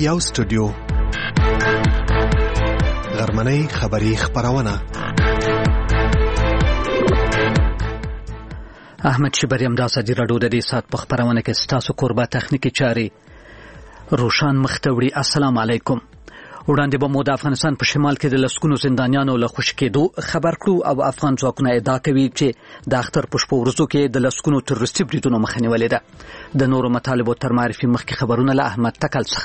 یو سټوډیو غرمنۍ خبری خبرونه. احمد شبریم د ازادي راډیو د دې سات په خبرونه کې ستاسو قربا تخنیکی چاري روشان مختوړي. السلام علیکم. وړاندې به مو د افغانستان په شمال کې د لسکونو زندانیانو له خوشی کېدو خبر کړو او افغان ځواکونه ادعا کوي چې د اختر په شپو ورځو کې د لسکونو تروریستي بریدونو مخه نیولې ده. د نورو مطالبو تر معرفي مخکې خبرونه له احمد تکل څخه.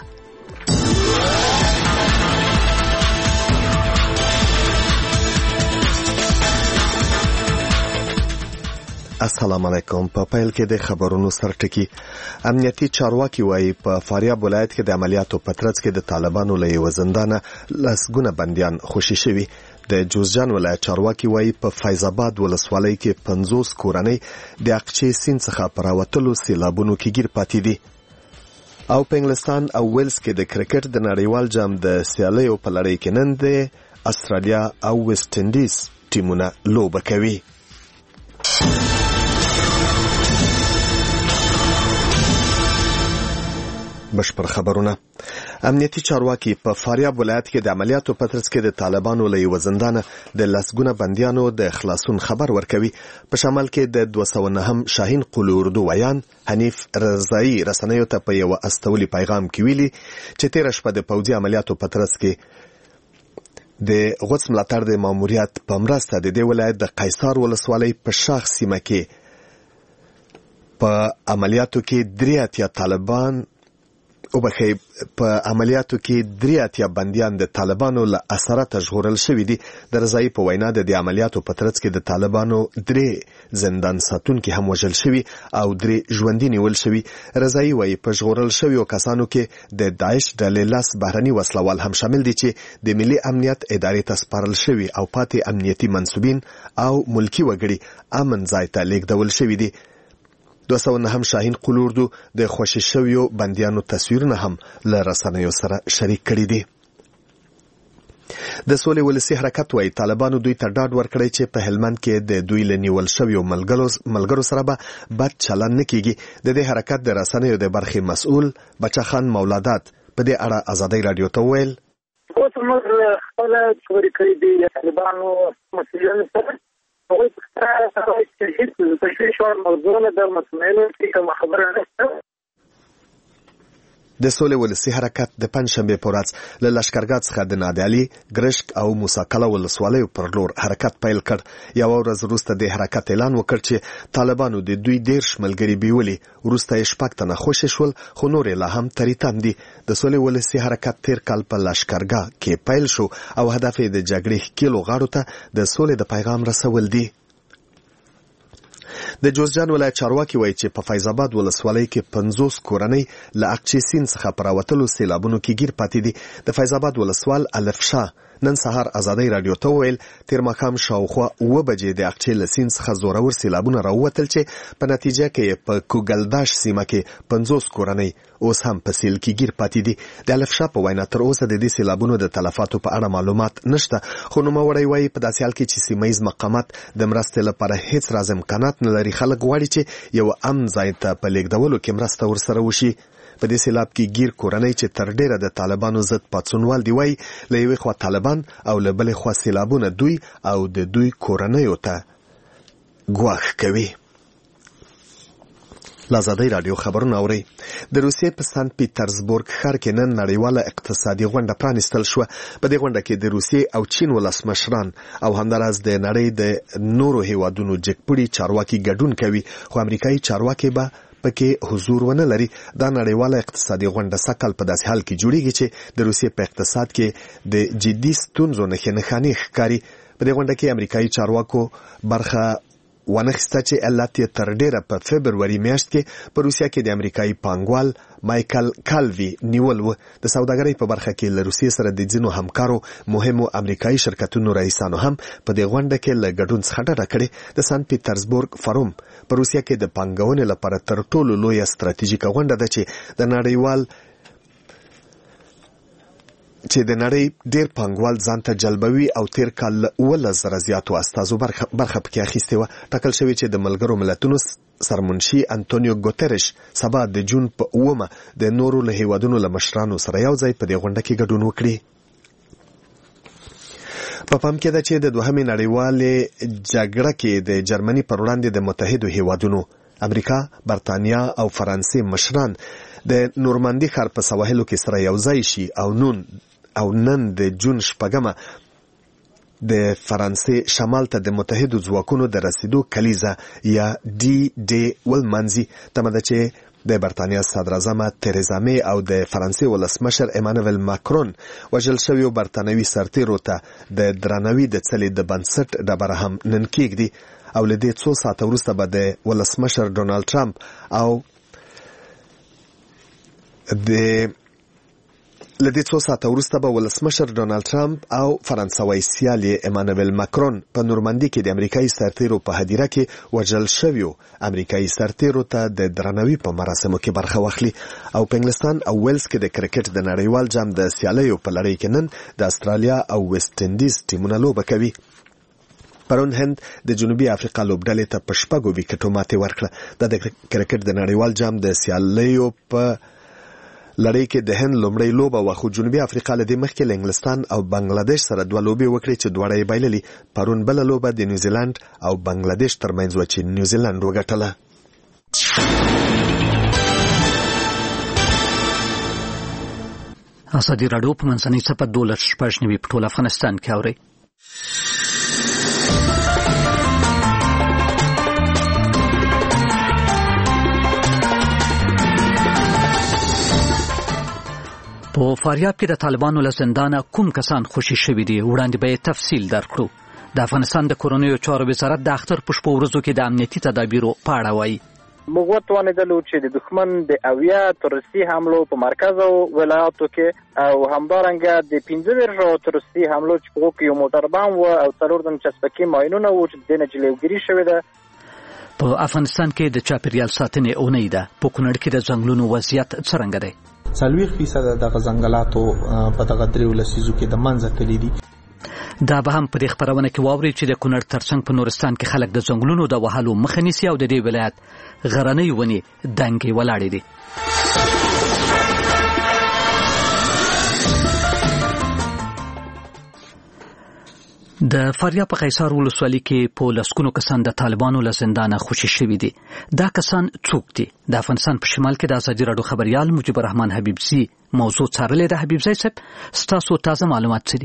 السلام علیکم. په پیل کې د خبرونو سرټکی. امنیتي چارواکي وایي په فاریاب ولایت کې د عملیاتو په ترڅ کې د طالبانو له یو زندانه لسګونه بنديان خوشي شوي. د جوزجان ولایت چارواکي وایي په فیض آباد ولسوالۍ کې 50 کورنۍ د اقچې سیند څخه پر راوتلو سیلابونو کې گیر پاتې دي. او په انګلستان او ویلز کې د کرکټ د نړیوال جام د سیالیو په لړۍ کې نن د استرالیا او ویسټ انډیز ټیمونه لوبه کوي. بشپړ خبرونه. امنیتي چارواکي په فاریاب ولایت کې د عملیاتو په ترڅ کې د طالبانو له یو زندانه د لسګونه بنديانو د خلاصون خبر ورکوي. په شمال کې د 209 شاهین قلو اردو ویان حنیف رضایی رسنیو ته په یو استولي پیغام کې ویلي چې تیر شپه د پوځي عملیاتو په ترڅ کې د غوڅ ملاتړ د ماموریت په مرسته د دې ولایت د قیصار ولسوالۍ په شاخ سیمه کې په عملیاتو کې 3 طالبان او په عملیاتو کې 3 بنديان د طالبانو له اثرات ژغورل شوی دي. د رضایی په وینا د عملیاتو په ترڅ کې د طالبانو 3 زندان ساتونکي هم وژل شوی او 3 ژوندۍ نیول شوی. رضایی وایي په ژغورل شویو کسانو کې د داعش ډلې لاس بهرني وسلوال هم شامل دي چې د ملي امنیت ادارې ته سپارل شوی او پاتې امنیتي منسوبین او ملکی وګړي امن ځای ته لیږدول شوی دي. 209 شاهین قلوردو د خوشی شویو بندیانو تصویرونه هم له رسنیو سره شریک کړي دي. د سولې ولسی حرکت وایي طالبانو دوی ته ډاډ ورکړی چې په هلمند کې د دوی له نیول شویو ملګرو سره به بد چلند نه کیږي. د دې حرکت د رسنیو د برخې مسؤل بچا خان مولادات په دې اړه ازادي رادیو ته ویل اوس موږ خپل خبرې کړې دي طالبانو مسؤلینو سره اوس هیڅ تشویش موضوع نه د مسؤلینو څخه خبره نشته. د سولې ولسی حرکت د پنځشنبه په ورځ له لشکرګاه څخه د نادعلي ګرشک او موساکله ولسوالیو پر لور حرکت پیل کړ. یو ورځ وروسته د حرکت اعلان وکړ چې طالبانو د دوی 10 ملګري بیولي. وروسته یې 6 تنه خوشي شول خو نور لا هم تریتم دي. د سولې ولسی حرکت تیر کال په لشکرګاه کې پیل شو او هدف یې د جګړې کیلو غاړو ته د سولې د پیغام رسول دي. د جوزجان ولایت چارواکي وایي چې په فیض آباد ولسوالۍ کې 50 کورنۍ له اقچې سیند څخه پر راوتلو سیلابونو کې گیر پاتې دي. د فیض آباد ولسوال الف شاه نن سهار ازادي رادیو ته ویل تیر ماښام شاوخوا 9 بجې د اقچې له سیند څخه زورور سیلابونه راووتل چې په نتیجه کې په کوګلداش سیمه کې 50 کورنۍ اوس هم په سیل کې گیر پاتې دي. د الف شاه په وینا تر اوسه د دې سیلابونو د تلفاتو په اړه معلومات نشته خو نوموړی وایي په داسې حال کې چې سیمایي مقامات د مرستې لپاره هیڅ امکانات نه لري خلک غواړي چې یو امن ځای ته په لیږدولو کې مرسته ورسره وشي. په دې سیلاب کې گیر کورنۍ چې تر ډیره د طالبانو ضد پاتسونوال دی وایي له یوې خوا طالبان او له بلې خوا سیلابونه دوی او د دوی کورنیو ته ګواښ کوي. لازادی رادیو خبرونه اوري. د روسیې په سنت پیټرزبورګ ښار کې نن نړیواله اقتصادي غونډه پرانیستل شوه. په دې غونډه کې د روسیې او چین ولسمشران او همداراز د نړۍ د نورو هیوادونو جګپړي چارواکي ګډون کوي خو امریکایي چارواکي به پکې حضور ونه لري. دا نړیواله اقتصادي غونډه سکل په داسې حال کې جوړیږي چې د روسیې په اقتصاد کې د جدي ستونزو نښانې ښکاري. په دې غونډه کې امریکایي چارواکو برخه ونخسته چې علت یې تر ډیره په فبروري میاشت کې په روسیا کې د امریکایي پانګوال مایکل کالوی نیول و. د سوداګرۍ په برخه کې له روسیې سره د ځینو همکارو مهمو امریکایي شرکتونو رئیسانو هم په دې غونډه کې له ګډون څخه ډډه کړې. د سنت پیټرزبورګ فروم په روسیا کې د پانګونې لپاره تر ټولو لویه ستراتیژیکه غونډه ده چې د نړیوال چې د نړۍ ډیر پانګوال ځان ته جلبوي او تیر کال 11,000 زیاتو استازو برخه پکې اخیستې وه. ټاکل شوی چې د ملګرو ملتونو سرمنشي انټونیو ګوتریش سبا د جون په 9 د نورو له هیوادونو له مشرانو سره یو ځای په دې غونډه کې ګډون وکړي. په پام کې ده چې د دوهمې نړیوالې جګړه کې د جرمني پر وړاندې د متحدو هیوادونو امریکا، برتانیا او فرانسې مشران د نورماندي ښار په سواحلو کې سره یو ځای شي او نن د جون 8 د فرانسې شمال ته د متحدو ځواکونو د رسیدو کلیزه یا ډي ډي ولمانځي. تمه ده چې د برتانیا صدراعظم تریزا می او د فرانسې ولسمشر ایمانوئل ماکرون وژل شویو برتانوي سرتیرو ته د درناوي د څلې د بنسټ ډبره هم نن کېږدي او له دې څو ساعته وروسته به د ولسمشر ډونالد ټرمپ او فرانسوي سیال ایمانوئل ماکرون په نورماندي کې د امریکایي سرتیرو په هدیره کې وژل شویو امریکایي سرتیرو ته د درناوي په مراسمو کې برخه واخلي. او په انګلستان او ویلز کې د کرکټ د نړیوال جام د سیالیو په لړۍ کې نن د استرالیا او ویسټ انډیز ټیمونه لوبه کوي. پرون هند د جنوبي افریقا لوبډلې ته په 6 وکټو ماتې ورکړه. د کرکټ د نړیوال جام د سیالیو په لړۍ کې د هند لومړی لوبه وه، خو جنوبي افریقا له دې مخکې له انګلستان او بنگلاديش سره 2 لوبې وکړې چې دواړه یې بایللې. پرون بله لوبه د نیوزیلند او بنگلاديش ترمنځ وه چې نیوزیلند وګټله. ازادي راډیو په منځنۍ صفحه 12 په ټول افغانستان کې اوري. په فاریاب کې د طالبانو له زندانه کوم کسان خوشي شوي دي وړاندې به تفصیل درکړو. د افغانستان د کورنیو چارو وزارت د اختر په شپو ورځو کې د امنیتي تدابیرو په اړه وایي. موږ وتوانېدلو چې د دښمن د 70 تروریستي حملو په مرکز او ولایاتو کې او همدارنګه د 15 تروریستي حملو چې په کې یو موټر بم و او 4 چسپکي ماینونه و چې د نجلېګری شوې ده. په افغانستان کې د چاپیریال ساتنې اونۍ ده. په کونړ کې د ځنګلونو وضعیت څرنګه دی؟ 40% د غزنګلاتو په دغه دریو لسیزو کې د منځه تللی دي. دا به هم په دې خبرونه کې واوري چې د کونړ ترڅنګ په نورستان کې خلک د ځنګلونو د وهلو مخه نیسي او د دې ولایت غرنۍ ونې دنګې ولاړې دي. د فاریاب په قیصار ولسوالۍ کې په لسګونو کسان د طالبانو له زندانه خوشي شوي دي. دا کسان څوک دي؟ د افغانستان په شمال کې د ازادي راډیو خبريال مجيب الرحمن حبیبزي موضوع څارلې ده. حبیبزي صاحب ستاسو تازه معلومات څه دي؟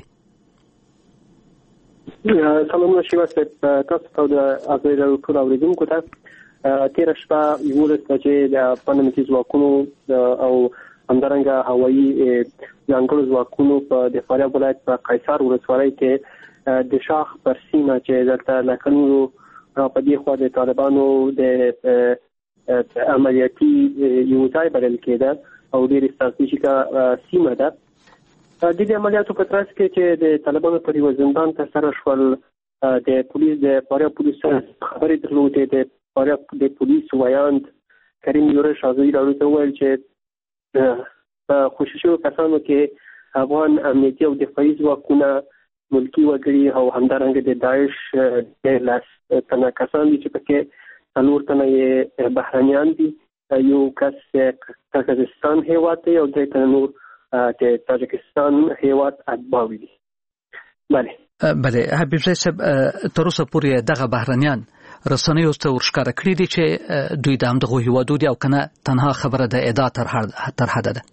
سلام شیوا صاحب، تاسو ته د ازادي راډیو ټول اوریدونکو ته تیر شپه یو ورځ د پنځمتي ځواکونو او همدارنګه هوایي ځانګړو ځواکونو په د فاریاب ولایت په قیصار ولسوالۍ کې د شاخ پر سیمه چې دلته لکنو په دې خوا د طالبانو د عملیاتي یو ځای بلل کېده او ډېر استراتیژیکه سیمه ده. د دې عملیاتو په ترڅ کې چې د طالبانو پر یو زندان ته سره شول، د پولیس د فاریاب پولیس خبرې درلودې. د فاریاب د پولیس وایاند کریم یورش ازادي راډیو ته وویل چې په خوشي شویو کسانو کې افغان امنیتي او دفاعي ځواکونه، ملکی وګړي او همدارنګه د داعش د لاس تنه کسان دي چې پکې 4 تنه یې بهرنیان دي. یو کس قزاقستان هیواد دی او 2 تنه نور د تاجکستان هیواد اتباع دي. بله حبیب صاحب، تر اوسه پورې دغه بهرنیان رسنیو ته ورښکاره کړي دي چې دوی د همدغو هیوادو دي او کنه تنها خبره د ادعا تر حده ده؟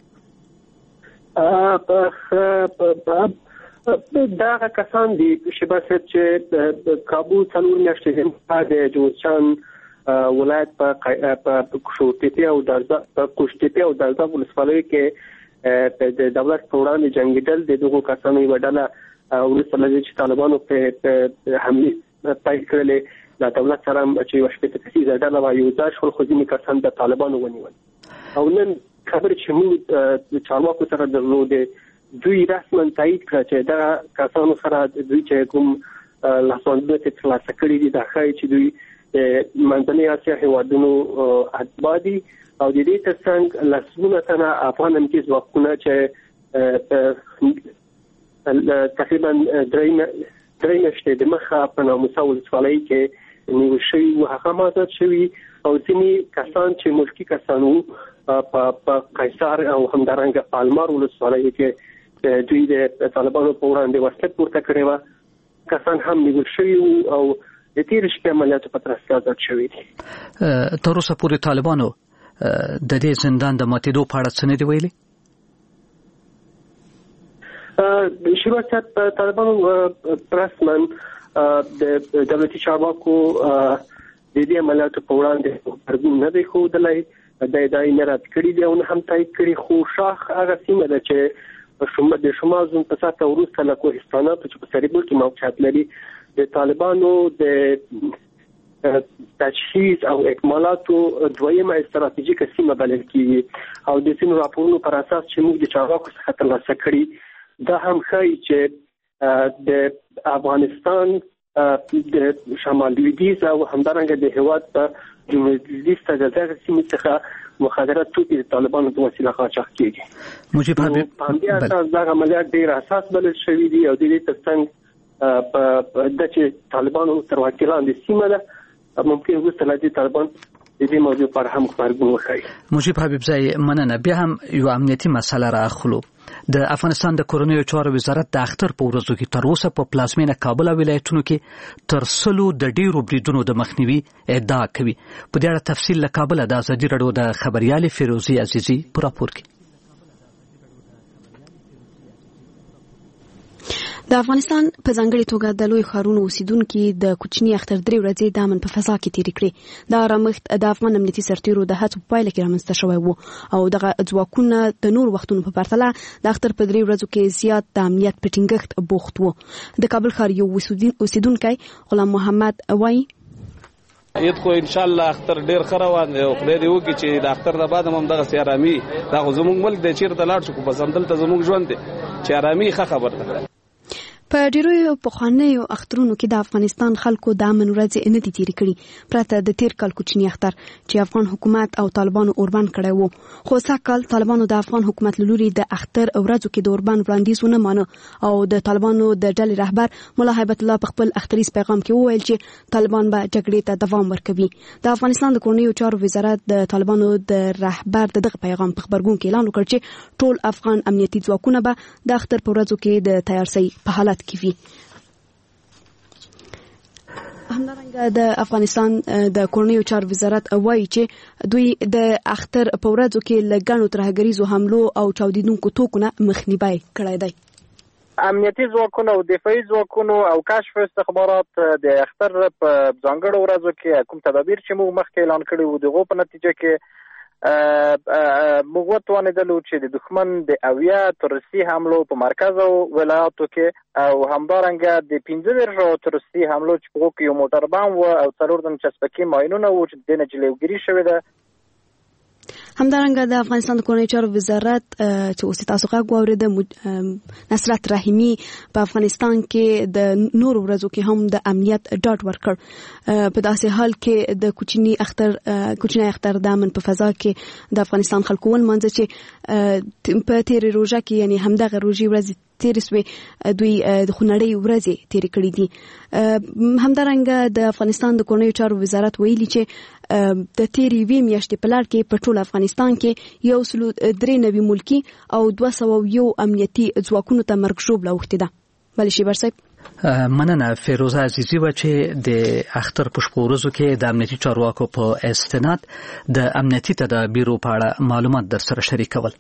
دا کسان دي شبه چې کابو 4 میاشتې هم د جوزجان ولایت په کوشتپی او دالزا ولسوالۍ کې د دولت په وړاندې جنګیدل. د دغو کسانو یوه ډله وروسته له دې چې طالبانو په حملې پیل کړلې، د دولت سره چې یوه شپېته کسیزه ډله وه یو ځای شول، خو ځینې کسان د طالبانو ونیول. او نن خبرې چې موږ د چارواکو سره درلودې، دوی رسما تایید کړه چې دا کسانو سره دوی چې کوم لاسوندونه ترلاسه کړي دي دا ښایي چې دوی منځنۍ اسیا هیوادونو اتباع دي او د دې ترڅنګ لسګونه تنه افغان امنیتي ځواکونه چې تقریبا درې میاشتې د مخه په ناموسا ولسوالۍ کې نیول شوي و، هغه آزاد شوي او ځینې کسان چې ملکي کسان وو په قیصر او همدارنګه پالمار ولسوالۍ کې دوی د طالبانو په وړاندې وسله پورته کړې وه، کسان هم نیول شوي وو او د تیر شپې عملیاتو په ترڅ کې آزاد شوي دي. تر اوسه پورې طالبانو د دې زندان د ماتېدو په اړه څه نه دي ویلي؟ شروع صاحب طالبانو رسما د دولتي چارواکو د دې عملیاتو په وړاندې غبرګون نه دی ښودلی، دا یې نه رد کړي دي او نه هم تایید کړي، خو شاخ هغه سیمه ده چې د شمال زون په ساته وروسته له کوهستانه چې په سریبل کې موقعیت لري د طالبانو د تجهیز او اکمالاتو دویمه استراتیژیکه سیمه بلل کیږي او د سیمو راپورونو پر اساس چې موږ د چارواکو څخه ترلاسه کړي دا هم ښایي چې د افغانستان د شمال لویدیځ او همدارنګه د هېواد په جنوب لویدیځ ته د دغه سیمې څخه مخدرات توکي د طالبانو په وسیله قاچاق کیږي. مجيب حبیب په همدې اساس دغه عملیات ډېر اساس بلل شوي دي او د دې ترڅنګ د چې طالبانو تر واکیلان د سیمه ده ممکن وروسته له دې طالبان د دې موضوع پر هم غبرګون وښيي. مجيب حبیب زای مننه. بیا هم یو امنیتي مسله راخلو. د افغانستان د کورنیو چارو وزارت د اختر په ورځو کې تر اوسه په پلازمینه کابل ولایتونو کې تر 100 د ډیرو بریدونو د مخنیوي ادعا کوي. په دې اړه تفصیل له کابل د ازادي رادیو د خبريال فیروزي عزیزي پر راپور کې. د افغانستان په ځانګړي توګه د لوی ښارونو اوسیدونکو د کوچني اختر 3 ورځې د امن په فضا کې تیر کړې. دا رامخت د افغان امنیتي سرتیرو د هڅو په پایله کې رامنځته شوی وو او دغه ځواکونه د نور وختونو په پرتله د اختر په 3 ورځو کې زیات د امنیت په ټینګښت بوخت وو. د کابل ښار یو اوسیدونکی غلام محمد وایي اید خو ان شاء الله اختر ډیر خروان دی او خدای دې وکړي چې د اختر نه بعد هم دغه سیارامي دا زموږ ملک د چیرته لاړ شو په سندل ته زموږ ژوند دی چې ارامي ښه خبر ده. په ډیرو پخوانیو اخترونو کې د افغانستان خلکو د امن ورځې نه دي تیر کړي پرته د تیر کال کوچنی اختر چې افغان حکومت او طالبانو اوربان کړی وو. خو ساکال طالبانو د افغان حکومت لوري د اختر ورځو کې د اوربان وړاندیزونه مانه او د طالبانو د ډلې رهبر مولا هیبت الله په خپل اختریز پیغام کې وویل چې طالبان به جګړې ته دوام ورکوي. د افغانستان د کورنیو چارو وزارت د طالبانو د رهبر دغه پیغام په خبرګون کې اعلان وکړ چې ټول افغان امنیتي ځواکونه به د اختر په ورځو کې د تیارسي په حالت کې وي. همدارنګه د افغانستان د کورنیو چارو وزارت وایي چې دوی د اختر په ورځو کې له ګڼو ترهګریزو حملو او چاودیدونکو توکو نه مخنیوي کړی دی. امنیتي ځواکونو او دفاعي ځواکونو او کشف استخبارات د اختر په ځانګړو ورځو کې کوم تدابیر چې موږ مخکې اعلان کړي وو دغه په نتیجه کې موږ وتوانېدلو چې د دښمن د اویا تروریستي حملو په مرکز او ولایاتو کې او همدارنګه د 15 تروریستي حملو چې په کې یو موټر بام او 4 چسپکي ماینونه و چې د نجلېګری شوې ده. همدارنګه د افغانستان د کورنیو چارو وزارت چې اوس تاسو غږ واورید نصرت رحیمی په افغانستان کې د نور ورځو کې هم د امنیت ډاډ ورکړ په داسې حال کې د کوچنی اختر د امن په فضا کې د افغانستان خلکو ولمانځي چې په تیر روزه کې یعنی همدغه روزي ورځ تیر سوي دوی د خنړې ورځې تیر کړې دي. همدارنګه د افغانستان د کورنیو چارو وزارت ویلي چې د تیر وی میاشتې په لړ کې په ټول افغانستان کې 193 ملکی او 201 امنیتي ځواکونو ته مرګ ژوبله اوښتې ده. بلې شي برصاحب مننه فیروزه عزیزی و چې د اختر په شپو ورځو کې د امنیتي چارواکو په استناد د امنیتي تدابیرو په اړه معلومات در سره شریکول.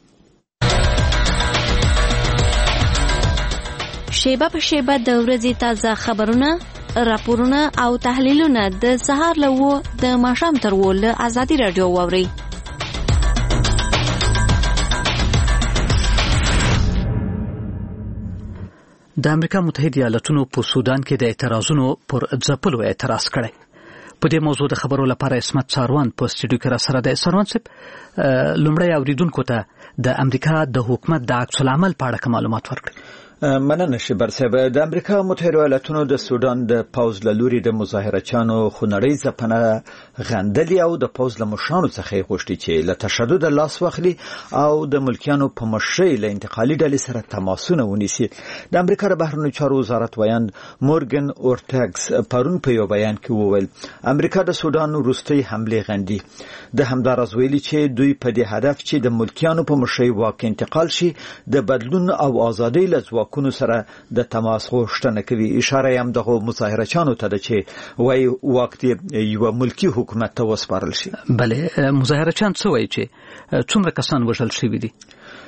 شیبه په شیبه د ورځې تازه خبرونه، راپورونه او تحلیلونه د سهار له 9 د ماښام تر 10 له ازادي رادیو واوري. د امریکا متحده ایالاتونو په سودان کې د اعتراضونو پر ځپلو اعتراض کړی. په دې موضوع د خبرو لپاره اسمت ساروان په سټډیو کې را سره د ساروان صاحب لومړی اوریدونکو ته د امریکا د حکومت د عکس العمل په اړه معلومات ورکړي. مننه شبر صاحب. د امریکا متحده ایالاتونو د سودان د پوز له لوري د مظاهرچیانو خونړۍ ځپنه غندلې او د پوز له مشرانو څخه غوښتي چې له تشدد لاس واخلي او د ملکیانو په مشرۍ له انتقالي ډلې سره تماسونه ونیسي. د امریکا د بهرنیو چارو وزارت ویاند مورګن اورټاګز پرون په یو بیان کې وویل امریکا د سودان وروستۍ حمله غندي. د همدارز ویلي چې دوی په دې هدف چې د ملکیانو په مشرۍ واک انتقال شي د بدلون او ازادۍ له واکونو سره د تماس غوښتنه کوي. اشاره هم دغه مظاهرچیانو ته ده چې وایي واک یو ملکی حکومت ته وسپارل شي. بله مظاهرچیان څه وایي چې څومره کسان وژل شوي دي؟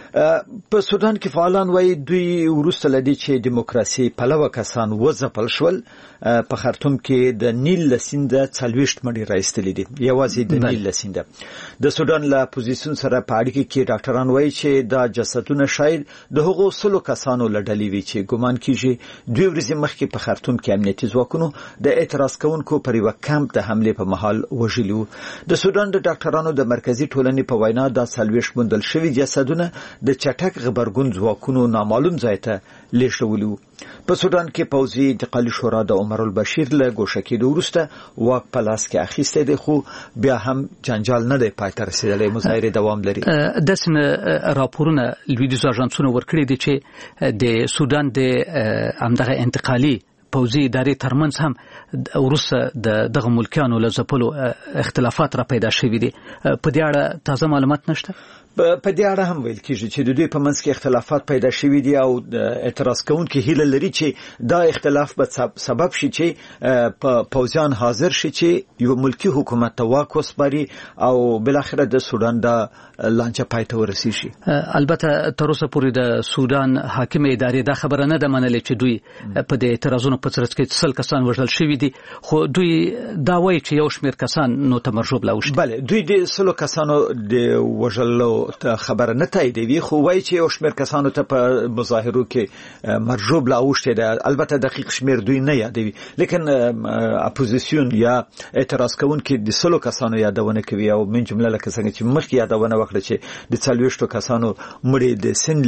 په سودان کې فعالان وایي دوی وروسته لدی چې دیموکراسي پلوه کسان وځپل شول. په خرطوم کې د نیل لسیند 40 مړي راایستل دي یوازې د نیل لسیند. د سودان له اپوزیسیون سره په اړیکه کې ډاکټران وایي چې دا جسدونه شاید د هغو سلو کسانو لړلې وي چې ګومان کیږي 2 ورځې مخکې په خرطوم کې امنیتي ځواکونو د اعتراض کوونکو پر یو کمپ د حمله په محل وژلي. د سودان د ډاکټرانو د مرکزی ټولنې په وینا دا 40 موندل شوي جسدونه د چټک غبرګون ځواکونو نامعلوم ځای ته لیږدولي. په سودان کې پوځي انتقالي شورا د عمر البشیر له ګوښه کېدو وروسته واک په لاس کې اخیستی دی خو بیا هم جنجال نه دی پای ته رسېدلی. مظاهرې دوام لري. داسې راپورونه لویدیځو اژانسونو ورکړي دي چې د سودان د همدغه انتقالي پوځي ادارې ترمنځ هم وروسته دغه ملکیانو له ځپلو اختلافات را پیدا شوي دي. په دې اړه تازه معلومات نشته؟ په دې اړه هم ویل کېږي چې د دوی په منځ کې اختلافات پیدا شوي دي او اعتراض کوونکي هیله لري چې دا اختلاف به سبب شي چې پوځیان حاضر شي چې یو ملکی حکومت ته واک وسپاري او بالاخره د سودان د لانجه پای ته ورسیږي. البته تر اوسه پورې د سودان حاکمه ادارې دا خبره نه ده منلې چې دوی په دې اعتراضونو په ترڅ کې 100 کسان وژل شوي دي خو دوی دا وایي چې یو شمېر کسان نو تمرجوب لاوښتي. بله دوی د 100 کسانو د وژلو خبره نه تاییدوي خو وایي چې یو شمېر کسانو ته په مظاهرو کې مرجوب لاوښتي ده. البته دقیق شمېر دوی نه یادوي لیکن اپوزیسیون یا اعتراض کوونکي د 100 کسانو یادونه کوي او من جمله لکه څنګه چې مخکې یادونه وکړه چې د 40 کسانو مړي د سند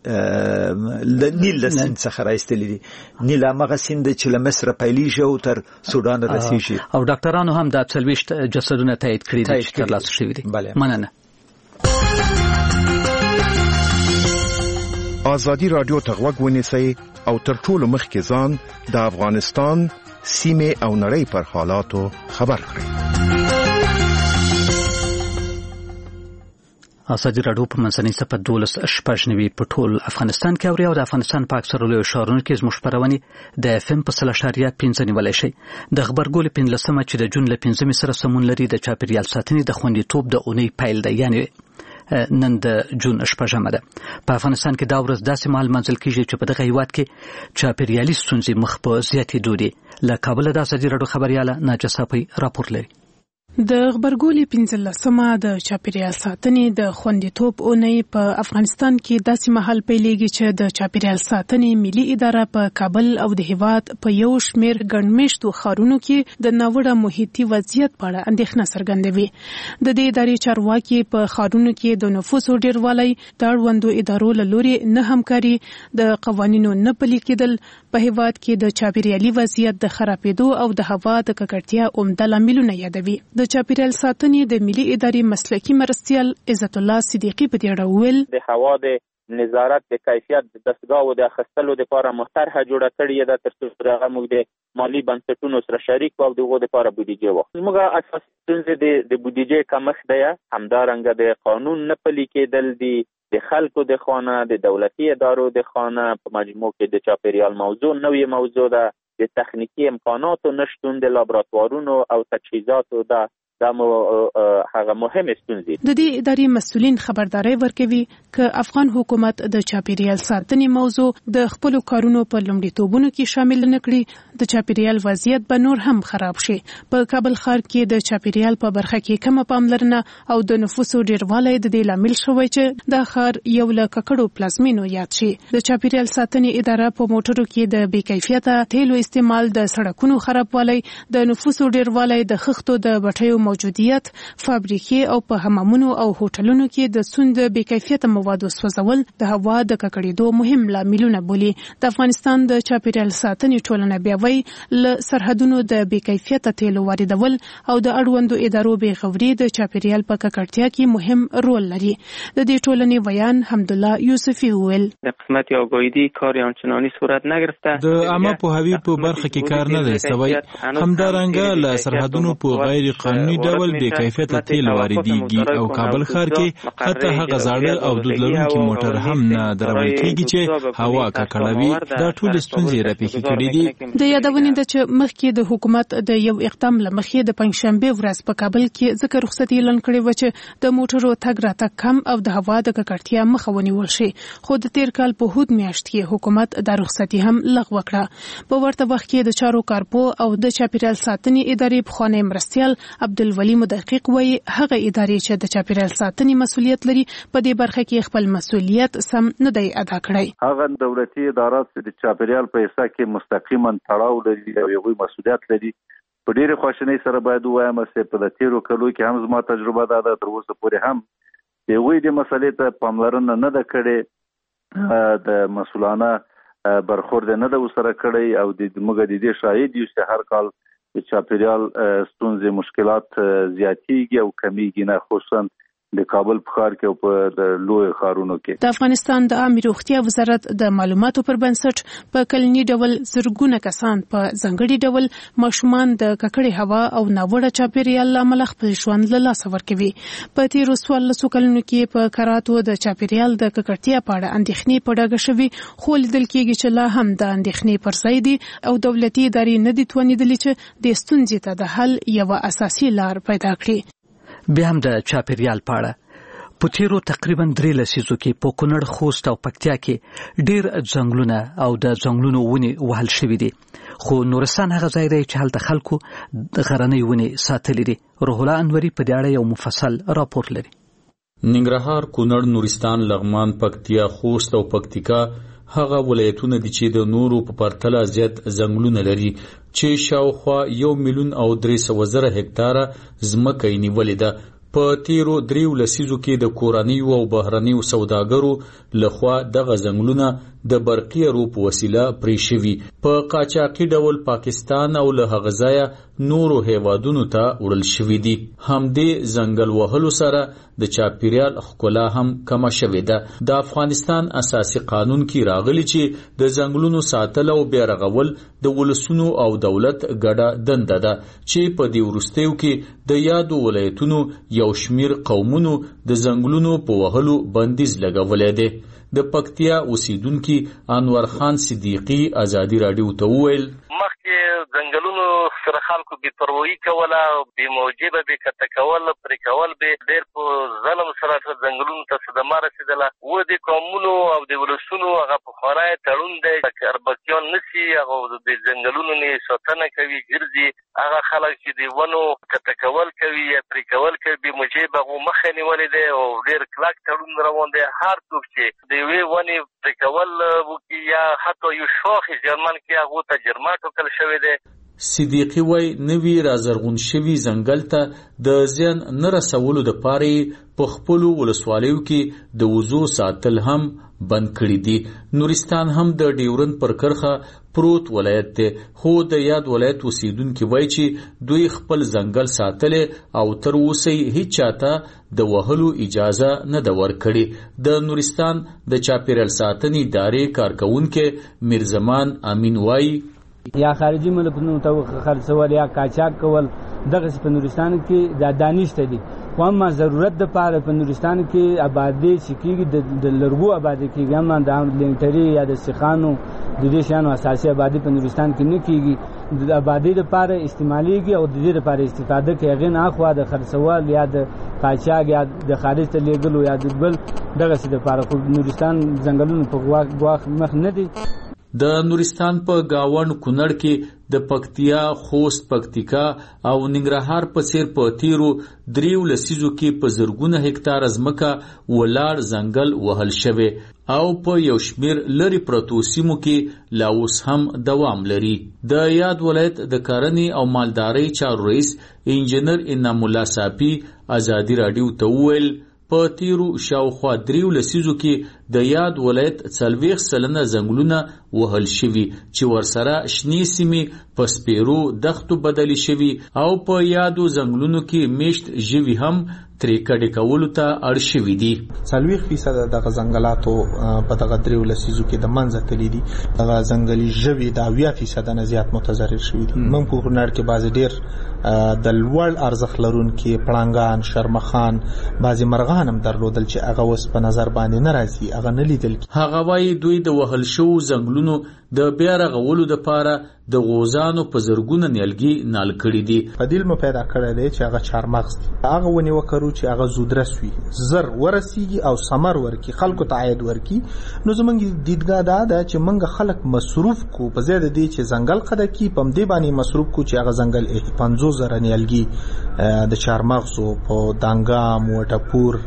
له نیل له سند څخه راایستل دي. نیل هغه سند چې له مصر پیلېږي او تر سودان رسیږي او ډاکټرانو هم دا 40 جسدونه تایید کړي دي چې ترلاسه شوي دي. مننه. آزادی رادیو ته غوږ ونیسئ او تر ټولو مخکې ځان د افغانستان سیمې او نړۍ پر حالاتو خبر کړئ. آزادی رادیو په منځنۍ صفحه 12 په ټول افغانستان کې اوري او د افغانستان په اکثرو لویو ښارونو کې زموږ خپرونې د FM په 0.5 نیولی شي. د خبرګول 15 چې د جون له 15 سره سمون لري د چاپیریال ساتنې د خوندیتوب د اونۍ پیل دی یعنی نن د جون 8 ده. په افغانستان کې دا ورځ داسې مهال منځل کیږي چې په دغه هیواد کې چاپیریالي ستونزې مخ په زیاتېدو دي. له کابل د آزادي رادیو خبرياله ناجیه صافی راپور لري. د خبرګولې 15 د چاپیریال ساتنې د خوندیتوب اونۍ په افغانستان کې داسې مهال پیلېږي چې د چاپیریال ساتنې ملي اداره په کابل او د هیواد په یو شمېر ګڼمېشتو ښارونو کې د ناوړه محیطي وضعیت په اړه اندېښنه څرګندوي. د دې ادارې چارواکي په ښارونو کې د نفوسو ډېروالی د اړوندو ادارو له لورې نه همکاري د قوانینو نه پلي کېدل په هیواد کې د چاپیریالي وضعیت د خرابېدو او د هوا د ککړتیا عمده لاملونه یادوي. د چاپیریال ساتنې د ملي ادارې مسلکي مرستیال عزت الله صدیقي په دې اړه ویل د هوا د نظارت د کیفیت د دستګاو د اخیستلو لپاره طرحه جوړه کړې ده تر څو هغه موږ د مالی بنسټونو سره شریک او دغه لپاره بودیجه واخلو. موږ اساسي ستونزې د بودیجې کمښت دی، همدارنګه د قانون نه پلي کېدل دي، د خلکو د خانه د دولتي ادارو د خانه په مجموع کې د چاپیریال موضوع نوې موضوع ده، د تخنیکی امکاناتو نشتون د لابراتوارونو او تجهیزاتو ده دا هغه مهمه ستونزې. د دې ادارې مسؤلین خبرداري ورکوي چې افغان حکومت د چاپیریال ساتنې موضوع د خپل کارونو په لومړیتوبونو کې شامل نه کړي د چاپیریال وضعیت به نور هم خراب شي. په کابل ښار کې د چاپیریال په برخه کې کم پاملرنه او د نفوسو ډیروالی د دې لامل شوی چې د ښار یو له ککړو پلازمینو یاد شي. د چاپیریال ساتنې اداره په موټرو کې د بې کیفیته تیلو استعمال، د سړکونو خرابوالی، د نفوسو ډیروالی، د خښتو د بټیو موجودیت، فابریکې او په حمامونو او هوټلونو کې د سون د بې کیفیته موادو سوځول د هوا د ککړېدو مهم لاملونه بولي. د افغانستان د چاپیریال ساتنې ټولنه بیا وایي له سرحدونو د بې کیفیته تیلو واردول او د اړوندو ادارو بې غوري د چاپیریال په ککړتیا کې مهم رول لري. د دې ټولنې ویان حمدالله یوسفي وویل د قسمت آگاهی کاری آنچنانی صورت نگرفته. د عامه پوهاوی په برخه کې کار نه دی سوی. همدارنګه له سرحدونو په غیر قانوني ډول بې کیفیته تیل واردېږي او کابل ښار کې حتی هغه زاړه او دود لرونکي موټر هم نه درول کېږي چې هوا ککړوي. دا ټول ستونزې راپېښې کړي دي. د یادونې ده چې مخکې د حکومت د یو اقدام له مخې د پنځشنبې ورځ په کابل کې ځکه رخصتي اعلان کړې و چې د موټرو تګ راتګ کم او د هوا د ککړتیا مخه ونیول شي، خو د تیر کال په هود میاشت کې حکومت د رخصتي هم لغوه کړه. په ورته وخت کې د چارو کارپو او د چاپیریال ساتنې ادارې پخوانی مرستیال عبدالولي مدقق وایي هغه ادارې چې د چاپیریال ساتنې مسؤلیت لري په دې برخه کې خپل مسؤلیت سم نه دی ادا کړی. هغه دولتي ادارات چې د چاپیریال په حصہ کې مستقیما تړاو لري او یو مسؤلیت لري په ډېر خوشنۍ سره باید وایم چې په تیرو کلو کې هم زما تجربه ده تر اوسه پورې هم یوې د مسلې ته پاملرنه نه ده کړې، د مسؤلانه برخورد نه ده وسره کړی او د موږ د دې شاهد یو چې هر کال د چاپیریال ستونزې مشکلات زیاتېږي او کمیږي، نه خصوصا د کابل په ښار کې او په د لوی ښارونو کې. د افغانستان د عامه روغتیا وزارت د معلوماتو پر بنسټ په کلني ډول زرګونه کسان په ځانګړي ډول ماشومان د ککړې هوا او ناوړه چاپیریال له امله خپل ژوند له لاسه ورکوي. په تیرو 14 کلونو کې په کراتو د چاپیریال د ککړتیا په اړه اندېښنې په ډاګه شوي، خو لیدل کېږي چې لا هم د اندېښنې پر ځای دي او دولتي ادارې نه دي توانېدلې چې د ستونزې ته د حل یوه اساسي لار پیدا کړي. بیا هم د چاپیریال په اړه په تیرو تقریبا 3 لسیزو کې په کونړ، خوست او پکتیا کې ډیر ځنګلونه او د ځنګلونو ونې وهل شوي دي، خو نورستان هغه ځای دی چې هلته خلکو د غرنۍ ونې ساتلې دي. روح الله انوري په دې اړه یو مفصل راپور لري. ننګرهار، کونړ، نورستان، لغمان، پکتیا، خوست او پکتیکا هغه ولایتونه دي چې د نورو په پرتله زیات ځنګلونه لري چې شاوخوا 1,300,000 هکتاره ځمکه یې نیولې ده. په تیرو 3 لسیزو کې د کورنیو او بهرنیو سوداګرو لخوا دغه ځنګلونه د برقي رو په وسیله پرې شوي، په قاچاقي ډول پاکستان او له هغه ځایه نورو هیوادونو ته وړل شوي دي. همدې ځنګل وهلو سره د چاپیریال ښکلا هم کمه شوې ده. د افغانستان اساسي قانون کې راغلي چې د ځنګلونو ساتل او بیا رغول د ولسونو او دولت ګډه دنده ده چې په دې وروستیو کې د یادو ولایتونو یو شمیر قومونو د ځنګلونو په وهلو بندیز لګولې ده. د پکتیا اوسیدونکو انور خان صدیقی ازادي رادیو ته وویل مخکې ځنګلونو سره خلکو بې پروايي کوله، بې موجبه بې کته کول، پرې کول به ډېر په ظلم سره ځنګلونو ته صدمه رسېدله. و د قومونو او د ولسونو هغه پخوانی تړون دی چې اربکیان نشي هغه د ځنګلونو نه ساتنه کوي، ګرځي هغه خلک چې د ونو کته کول کوي یا پرې کول کوي بې موجبه هغو مخه نیولې دی او ډېر کلک تړون روان دی. هر څوک چې د یوې ونې پرې کول وکړي یا حتی یو شاخ جرمن کې هغو ته جرمه ټوکل شوی دی. صدیقی وای نوی رازرغون شوی ځنګل ته د زیان نه رسولو د پاره په خپل ولسوالیو کې د وضو ساتل هم بند کړی دي. نورستان هم د ډیورن پر کرخه پروت ولایت دی، خو د یاد ولایت اوسیدونکو وای چې دوی خپل ځنګل ساتل او تر اوسه هیڅ چاته د وهلو اجازه نه د ورکړي. د نورستان د چاپیریال ساتنې ادارې کارکونکو میرزمان امین وای یا خارجي ملکونو ته خرڅول یا قاچاق کول دغه په نورستان کې د دانشته دي، خو اما ضرورت د پاره په نورستان کې آبادی چې د لرګو آبادی کېږي، اما د لینټري یا د سیخانو د دې شانو اساسي آبادی په نورستان کې نه کېږي. د آبادی لپاره استعمالېږي او د دې لپاره استفاده کوي، هغه نه خو د خرڅول یا د قاچاق یا د خارج ته لیږلو یا د بل دغه څه لپاره. خو نورستان ځنګلونو په غواخ مخ نه دي. د نورستان په گاوند کونړ کې د پکتیا، خوست، پکتیکا او ننګرهار په څیر په تیرو 3 لسیزو کې په زرګونه هکتار ځمکه ولاړ ځنګل وهل شوی او په یو شمیر لري پروتو سیمو کې لا اوس هم دوام لري. د یاد ولایت د کرنې او مالدارۍ چارو رئیس انجنیر انعام الله صافي ازادي رادیو ته وویل په تیرو شاوخوا 3 لسیزو کې د یاد ولایت 40% ځنګلونه وهل شوي چې ورسره شنې سیمې په سپیرو دښتو بدلی شوي او په یادو ځنګلونو کې میشت ژوي هم ترې کډې کولو ته اړ شوي دي. 40% دغه ځنګلاتو په دغه 3 لسیزو کې د منځه تللي دي. دغه ځنګلي ژوي د 80% نه زیات متضرر شوي دي. موږ په کونړ کې بعضې ډېر د لوړ ارزښت لرونکي پړانګان، شرمخان، بعضې مرغان هم درلودل چې هغه اوس په نظر باندې نه راځي، هغه نه لیدل کېږي. هغه وایي دوی د وهل شوو ځنګلونو د بیا رغولو دپاره د غوزانو په زرګونه نیالګي نال کړي دي. بدیل مو پیدا کړی دی چې هغه چارمغز دي. هغه ونې وکرو چې هغه زودرس وي، زر ورسیږي او ثمر ورکي، خلکو ته عاید ورکي. نو زموږ دیدګاه دا ده چې موږ خلک مصروف کو په ځای د دې چې ځنګل قده کړي، په همدې باندې مصروف کو چې هغه ځنګل 50,000 نیالګي د چارمغزو په دانګام، وټپور،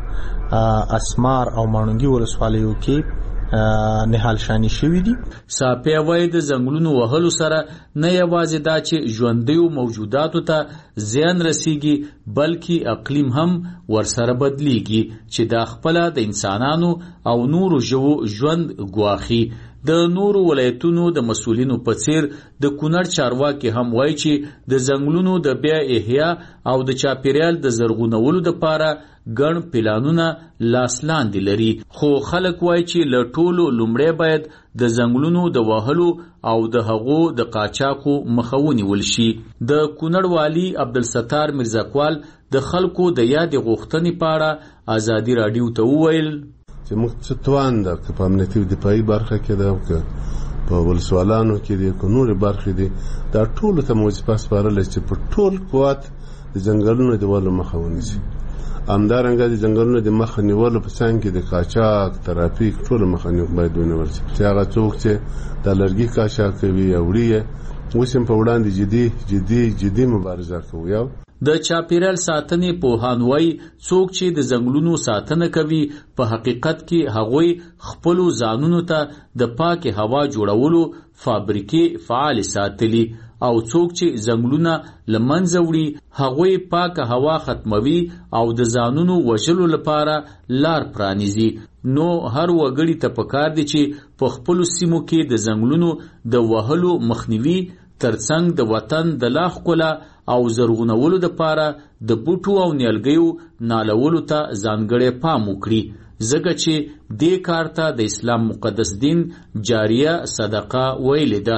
اسمار او ماڼوګي ولسوالیو کې نهال شانی شوی دي. صافي وایي د ځنګلونو وهلو سره نه یوازې دا چې ژوندیو موجوداتو ته زیان رسیږي بلکې اقلیم هم ورسره بدلیږي چې دا خپله د انسانانو او نورو ژوو ژوند ګواخي. د نورو ولایتونو د مسؤلینو په څیر د کونړ چارواکي هم وایي چې د ځنګلونو د بیا احیا او د چاپیریال د زرغونولو لپاره ګڼ پلانونه لاس لاندې لري، خو خلک وایي چې له ټولو لومړی باید د ځنګلونو د وهلو او د هغو د قاچاقو مخه ونیول شي. د کونړ والي عبدالستار میرزاکوال د خلکو د یادې غوښتنې په اړه ازادي رادیو ته وویل چې موږ څه توان ده که په امنیتي او دفاعي برخه کې ده او که په ولسوالانو کې دي که نورې برخې دي، دا ټولو ته وظیفه سپارله چې په ټول قوت د ځنګلونو د وهلو مخه ونیسي. همدارنګه د ځنګلونو د مخه نیولو په څنګ کې د قاچاق، ترافیک ټولو مخه باید ونیول شي چې هغه څوک چې د لرګي قاچاق کوي یا وړي یې اوس هم په وړاندې جدي مبارزه کوي. د چاپیریال ساتنې پوهان وایي څوک چې د ځنګلونو ساتنه کوي په حقیقت کې هغوی خپلو ځانونو ته د پاکې هوا جوړولو فابریکې فعال ساتلي او څوک چې ځنګلونه له منځه وړي هغوی پاکه هوا ختموي او د ځانونو وژلو لپاره لار پرانیزي. نو هر وګړي ته پکار دي چې په خپلو سیمو کې د ځنګلونو د وهلو مخنیوي ترڅنګ د وطن د لا ښکلا او زرغونولو لپاره د بوټو او نیالګیو نالولو ته ځانګړی پام وکړي، ځکه چې دې کار ته د اسلام مقدس دین جاریه صدقه ویلې ده.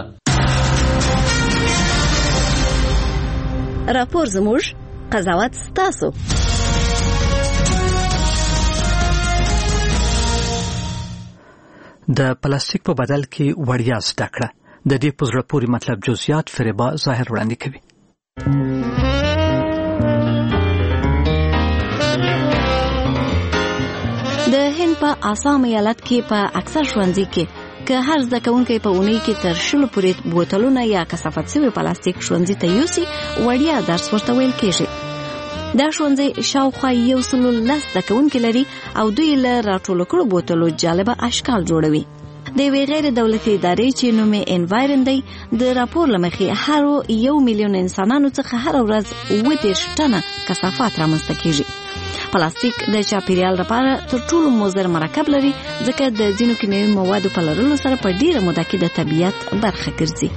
راپور زموږ، قضاوت ستاسو. د پلاستیک په بدل کې وړیا زده کړه د دې په زړه پورې مطلب جزئیات فریبا ظاهر وړاندې کوي. د هند په آسام ایالت کې په اکثر ښوونځي کې که هر زده کوونکی په اونۍ کې تر 10 پورې بوتلونه یا کثافت شوي پلاستیک ښوونځي ته یوسي، وړیا درس ورته ویل کېږي. دا ښوونځی شاوخوا 110 زده کوونکي لري او دوی له راټولو کړو بوتلو جالبه اشکال جوړوي. د یوې غیر دولتي ادارې چې نوم یې انوایرن دی د راپور له مخې هر 1 میلیون انسانانو څخه هر ورځ 30 ټنه کثافات رامنځته کېږي. پلاستیک د چاپیریال لپاره تر ټولو مضر مرکب لري، ځکه د ځینو کیمیاوي موادو په لرلو سره په ډیره موده کې د طبیعت برخه ګرځي.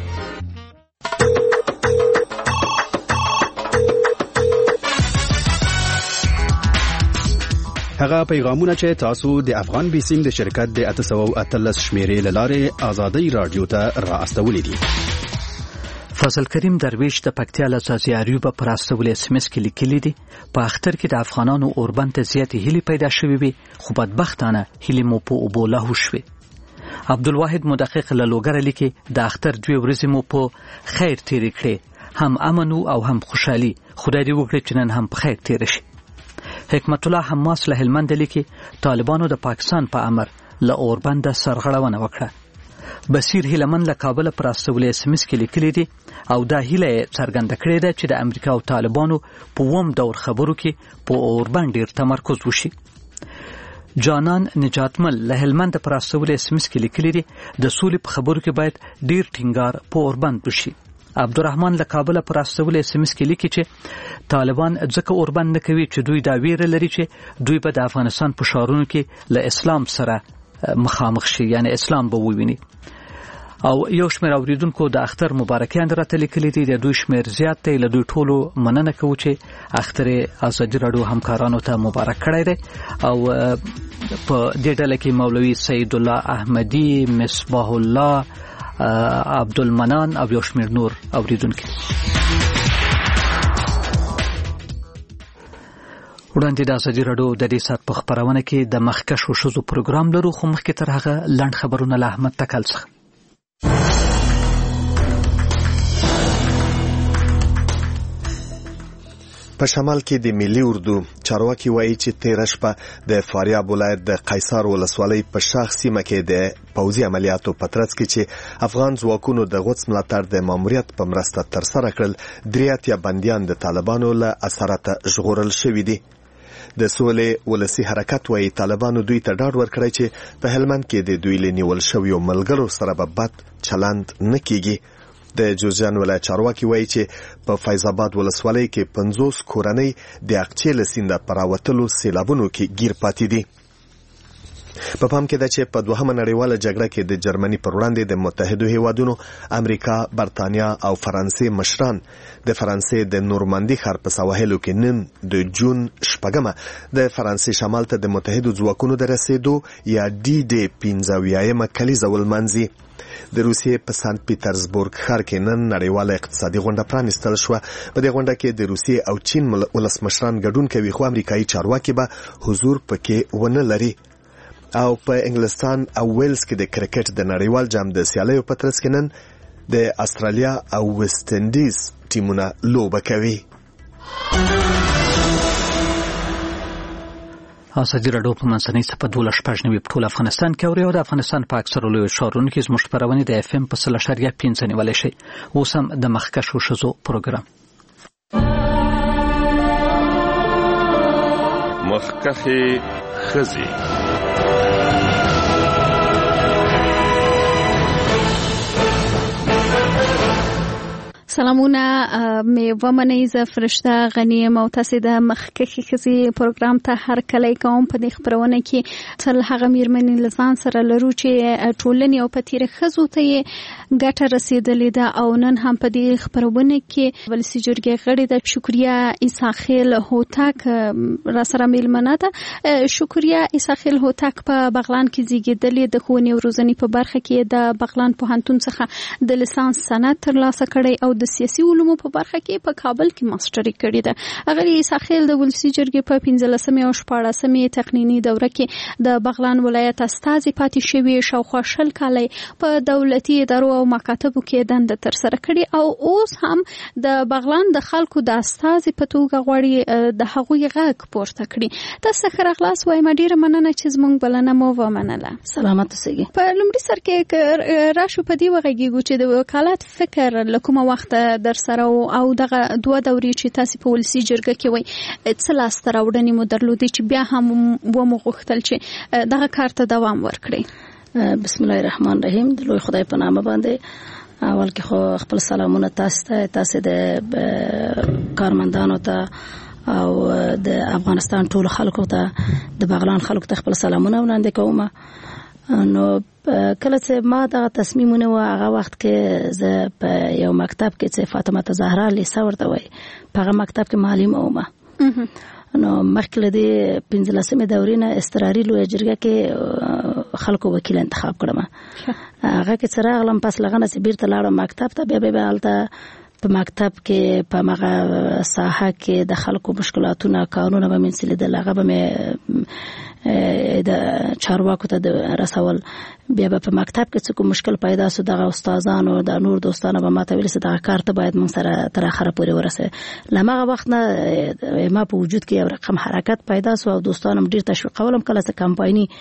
هغه پیغامونه چې تاسو د افغان بیسیم د شرکت د 813 شمیرې لاره آزادۍ رادیو ته را استولې دي. فضل کریم درویش د پکتیا له ځاځي اریوب پر استول اس ام اس کې لیکلي دي په اختر کې د افغانانو اوربند ته زیاتې هیلې پیدا شوې وي، خو بدبختانه هیلې مو په اوبو لاهو شوې. عبدالواحد مدقق له لوګر لیکي د اختر 2 ورځې مو په خیر تیرې کړې، هم امن او هم خوشحالي، خدای دې وکړي چې نن هم په خیر تیر شي. حکمت الله حماس له هلمند لیکي طالبانو د پاکستان په امر له اوربند سرغړونه وکړه. بصیر هیلمن له کابل پر استولې سمس کې لیکلي دي او دا هیله څرګنده کړې ده چې د امریکا او طالبانو په ووم دور خبرو کې په اوربند ډیر تمرکز وشي. جانان نجاتمل له هلمند پر استولې سمس کې لیکلي دي د سولې په خبرو کې باید ډیر ټینګار په اوربند وشي. عبدالرحمن له کابل پر استولې سمس کې لیکي چې طالبان ځکه اوربند نه کوي چې دوی دا ویره لري چې دوی به د افغانستان په ښارونو کې له اسلام سره مخامخ شي، یعنی اسلام به وویني. او یو شمېر اوریدونکو د اختر مبارکیان راته لیکلي دي، د دوی شمېر زیات دی. له دوی ټولو مننه کوو چې اختر ازادي راډیو همکارانو ته مبارک کړی دی. او په دې ډله کې مولوي سید الله احمدي، مصباح الله، عبدالمنان او یو شمېر نور اوریدونکي. وړاندې د ازادي راډیو د دې ساعت په خبرونه کې د مخکښو ښځو پروګرام لرو، خو مخکې تر هغه لنډ خبرونه له احمد تکل څخه. په شمال کې د ملي اردو چارواکي وایي چې تیر شپه د فاریاب ولایت د قیصار ولسوالۍ په شاخ سیمه کې د پوځي عملیاتو په ترڅ کې چې افغان ځواکونو د غوڅ ملاتړ د ماموریت په مرسته ترسره کړل، 83 بندیان د طالبانو له اثرات ژغورل شوي دي. د سولې ولسی حرکت وایي طالبانو دوی ته ډاډ ورکړی چې په هلمند کې د دوی له نیول شویو ملګرو سره به بد چلند نه کیږي. د جوزجان ولایت چارواکي وایي چې په فیض آباد ولسوالۍ کې 50 کورنۍ د اقچې له سینده په راوتلو سیلابونو کې گیر پاتې دي. په پام کې ده چې په دوهمه نړیواله جګړه کې د جرمني پر وړاندې د متحدو هیوادونو امریکا، برتانیا او فرانسې مشران د فرانسې د نورماندي ښار په سواحلو کې نن د جون 8 د فرانسې شمال ته د متحدو ځواکونو د رسیدو یا ډي ډي 15 کلیزه ولمانځي. د روسیې په سنت پیټرزبورګ ښار کې نن نړیواله اقتصادي غونډه پرانیستل شوه. په دې غونډه کې د روسیې او چین ولسمشران ګډون کوي، خو امریکایي چارواکي به حضور پکې ونه لري. او په انګلستان او ویلز کې د کرکټ د نړیوال جام د سیالیو په ترڅ کې نن د استرالیا او ویسټ انډیز ټیمونه لوبه کوي. ازادي راډیو په منځنۍ صفحه 12 په ټول افغانستان کې اوري او د افغانستان په اکثره لویو ښارونو کې زموږ خبرونه د اف ام په 0.5 نیولای شي. اوس هم د مخکښو ښځو پروګرام. مخکښې ښځې. سلامونه، مې ومنئ زه فرشته غنیم او تاسې د مخکښې ښځې پروګرام ته هرکلی کوم. په دې خپرونه کې تل هغه میرمنې له ځان سره لرو چې ټولنې او په تېره ښځو ته یې ګټه رسېدلې ده. او نن هم په دې خپرونه کې ولسي جرګې غړې ده شکریا عیساخیل هوتک را سره میلمنه ده. شکریا عیساخیل هوتک په بغلان کې زیږېدلې، د ښوونې او روزنې په برخه کې د بغلان پوهنتون څخه د لیسانس سند ترلاسه کړی او د سیاسي علومو په برخه کې په کابل کې ماستري کړې ده. هغه عیساخیل د ولسي جرګې په 15 او 14 تقنینی دوره کې د بغلان ولایت استازي پاتې شوی، شاوخوا 20 کال په دولتي ادارو او مکاتبو کې دنده ترسره کړې او اوس هم د بغلان د خلکو د استازي په توګه غواړي د هغوی غږ پورته کړي. تاسو ښه راغلاست، وایم ډیره مننه چې زموږ بلنه مو ومنله. سلامت اوسئ. په لومړي سر کې راشو په دې وغږیږو چې د وکالت فکر لکومه وخت در سره او دغه دوه دورې چې تاسو په ولسي جرګه کې وای څه لاسته راوړنې مو درلودې چې بیا هم ومو غوښتل چې دغه کار ته دوام ورکړئ؟ بسم الله الرحمن الرحیم. د لوی خدای په نامه باندې اول کې خو خپل سلامونه تاسو د کارمندانو ته او د افغانستان ټول خلکو ته، د بغلان خلکو ته خپل سلامونه وړاندې کوم. نو کله چې ما دا تصمیمونه و هغه وخت کې زه په یو مکتب کې چې فاطمه زهرا لیسه ورته وای په هغه مکتب کې معلم وم. نو مخکې له دې 15 دورې نه استراري لوی جرګه کې خلکو وکیل انتخاب کړم. هغه کې څراغلم پس لغنه چې بیرته لاړم مکتب ته. بیا حالته په مکتب کې په مغه ساحه کې د خلکو مشکلاتونه کارونه به من سلیدل، هغه به د چارواکو ته رسول. بیا په مکتب کې څه کوم مشکل پیدا سو دغه استادانو د نور دوستانو به ماته ویل چې دغه کار ته باید من سره تر اخره پورې ورسه. لمغه وخت نه ما په وجود کې یو رقم حرکت پیدا سو او دوستانم ډیر تشویق کولم. کله چې کمپایني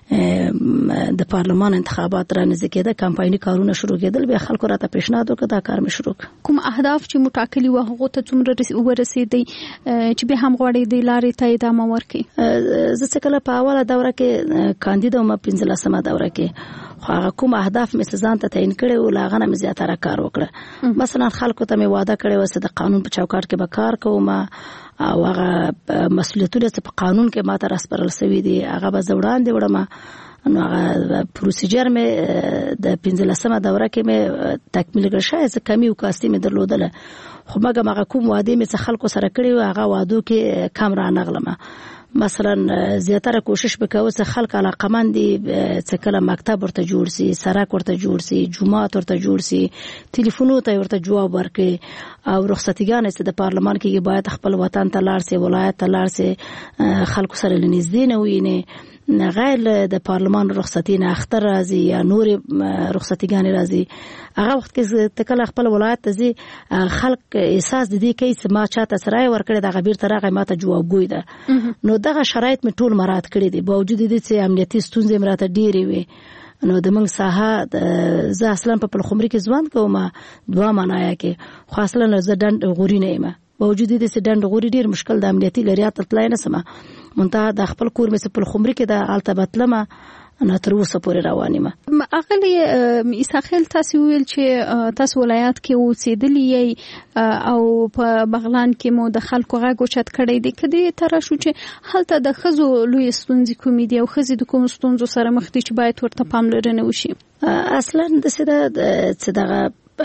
د پارلمان انتخابات را نږدې کېده، کمپایني کارونه شروع کېدل، بیا خلکو راته پیشنهاد وکړ دا کار مې شروع کړ. کوم اهداف چې مټاکلي و هغه ته څومره ورسېدی چې به هم غواړي د لارې ته ادامه ورکړي؟ زه څه کله په اوله دوره کې کاندید وم، 15مه دوره کې خو هغه کوم اهداف مې ځان ته تعیین کړي و، لا هغه نه مې زیاتره کار وکړه. مثلا خلکو ته مې وعده کړې و چې د قانون په چوکاټ کې به کار کوم او هغه مسؤلیتونه چې په قانون کې ماته راسپارل شوي دي هغه به زه وړاندې وړم. نو هغه پروسیجر مې د 15مه دوره کې مې تکمیل کړ. شاید څه کمی او کاستی مې درلودله، خو مګم هغه کوم وعده مې څه خلکو سره کړی و هغه وعدو کې کم را نغلم. مثلا زیاتره کوشش وکاو چې خلک علاقمند دي، چې کله مکتب ورته جوړ سي، سړک ورته جوړ سي، جمعات ورته جوړ سي، ټلیفونونو ته ورته جواب ورکړي او رخصتیګان چې د پارلمان کې باید خپل وطن ته لاړ سي، ولایت ته لاړ سي، خلکو سره لنږدې نه ویني. غیر د پارلمان رخصتي نه اختر راځي یا نور رخصتیګان راځي، هغه وخت کې تکل خپل ولایت ته ځي، خلک احساس د دې کوي چې ما چاته سره ورکړي د غبیر ترغه ماته جواب ګوي ده. نو دغه شرایط می ټول مراد کړی دي، باوجود دې چې امنیتي ستونزې مراته ډېرې وي. نو د موږ ساحه زه اصلا په پلخمري کې ژوند کوم، 2 منایا کې خو اصلا زه ډنډ غوري نه یم، باوجود دې چې ډنډ غوري ډېر مشکل د امنیتي لريات تلای نه سم منتها د خپل کور مې په خمري کې د التبتلمه انا تر اوسه پورې روانې ما. اغلی اساخیل تاسو ویل چې تاسو ولایت کې اوسېدلی او په بغلان کې مو د خلکو غږ اوچت کړی دی، کدی تر شو چې هلته د خزو لوی ستونزې کومې دي او خزې د کوم ستونزو سره مخ دي چې باید ورته پاملرنه وشي؟ اصلا د څه دغه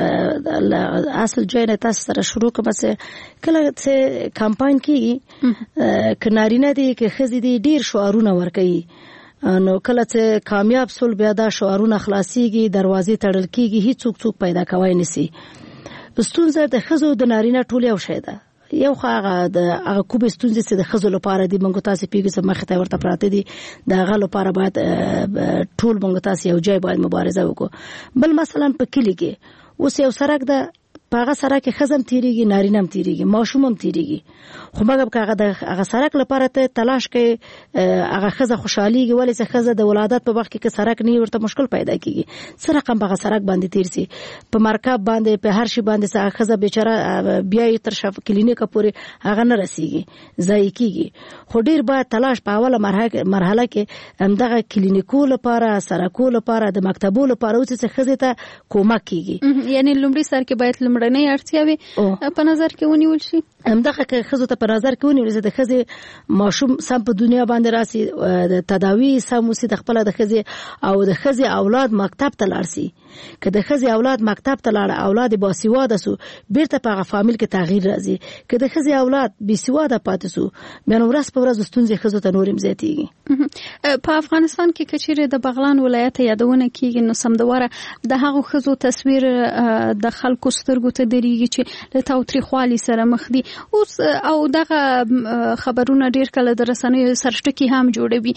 اصل جوړه تاسو سره شروع کوم چې کله چې کمپاین کې کنارینه دي کې خزې دي ډیر شعارونه ورکوي، نو کله چې کامیاب سول بیا دا شعارونه خلاصيږي، دروازې تړل کیږي، هیڅ څوک پیدا کوي نسی. ستونزه د خزو د نارینه ټول یو شی ده، یو هغه د هغه کوم ستونزې چې د خزو لپاره دي موږ تاسو پیګه چې مخ ته ورته پراته دي د هغه لپاره باید ټول موږ تاسو یو ځای باید مبارزه وکړو. بل مثلا په کلی کې اوس یو سرک ده، پاغه سرک خزم تیریږي، نارینه هم تیریږي، ماشوم هم تیریږي، خو مګر هغه سرک لپاره ته تلاش کوي، هغه خزه خوشحاليږي ولې چې خزه د ولادت په وخت کې سرک نه ورته مشکل پیدا کیږي، سره رقم به سرک باندې تیر سي، په مرکب باندې په هر شي باندې هغه خزه بیچاره بیا تر شف کلینیک پورې هغه نه رسیږي، ځای کیږي. خو ډیر باید تلاش په اوله مرحله کې همدغه کلینیکو لپاره، سرکو لپاره، د مکتبو لپاره اوس چې خزه ته کومک کیږي. یعنی لومړی سر کې باید لمړنۍ اړتیاوي په نظر کې ونیول شي. همدغه خزو ته په نظر کې ونیول چې د خزې ماشوم سم په دنیا باندې راسي، د تداوی سم وسی، د خپل د خزې او د خزې اولاد مکتب ته لاړ سي. که د خزې اولاد مکتب ته لاړ، اولاد باسواده سو، بیرته په فامیل کې تغییر راځي. که د خزې اولاد باسواده پاتې سو، بیا نو ورځ په ورځ ستونزې خزو ته نورم زیاتېږي. په افغانستان کې کچېره د بغلان ولایت یادونه کیږي، نو سمدواره د هغو خزو تصویر د خلکو سترګو ته درېږي چې له تاوتریخوالي سره مخ دي. اوس او دغه خبرونه ډیر کله د رسنیو سرشتکی هم جوړوي.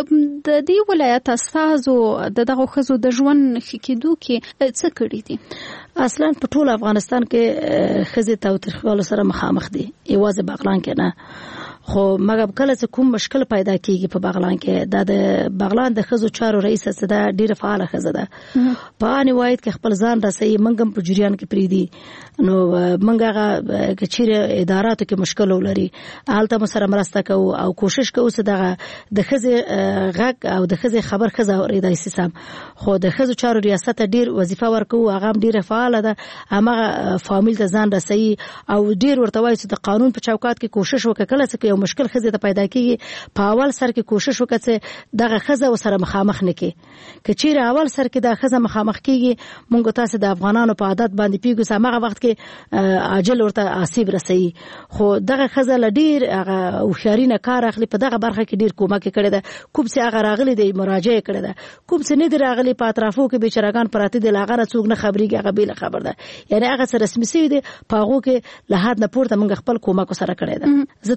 د دې ولایت استازو دغه خزو د ژوند خکېدو کې څه کړی دي؟ اصلا په ټول افغانستان کې خزې تاوتریخوالي سره مخامخ دي، یوازې بغلان کې نه. خو مګر کله چې کوم مشکل پیدا کیږي په بغلان کې، د بغلان د خزو چارو رئیس صدا ډیره فعال خزه ده، په ان وایي کې خپل ځان راسي منګم په جریان کې پریدي. نو منګه کچېره اداراتو کې مشکل ولري، حالته مو سره مرسته کوو او کوشش کوو چې د خزې غږ او د خزې خبر خزه اوریدای سیسم. خو د خزو چارو ریاست ډیر وظیفه ورکوو، هغه ډیره فعال ده، هغه فامیل ته ځان راسي او ډیر ورته وایي چې د قانون په چوکاټ کې کوشش وکړي. کله چې یو مشکل خزه ته پیدا کیږي، په اول سر کې کوشش وکړي چې دغه خزه وسره مخامخ نکړي. کچېره اول سر کې د خزه مخامخ کیږي، مونږ تاسو د افغانانو په عادت باندې پیګو سمغه وخت کې عاجل ورته آسیب رسي. خو دغه خزه لډیر هغه وخیارینه کار اخلي، په دغه برخه کې ډیر کومک کړي ده. کوم څه هغه راغلي دی مراجعه کړي ده، کوم څه نه دی راغلي په اطرافو کې بیچارهګان پراته دي، لاغه څوک نه خبريږي، هغه بیل خبر ده. یعنی هغه سره رسمي سي دي، په هغه کې له حد نه پورته موږ خپل کومک سره کړي ده. زه تاسو ته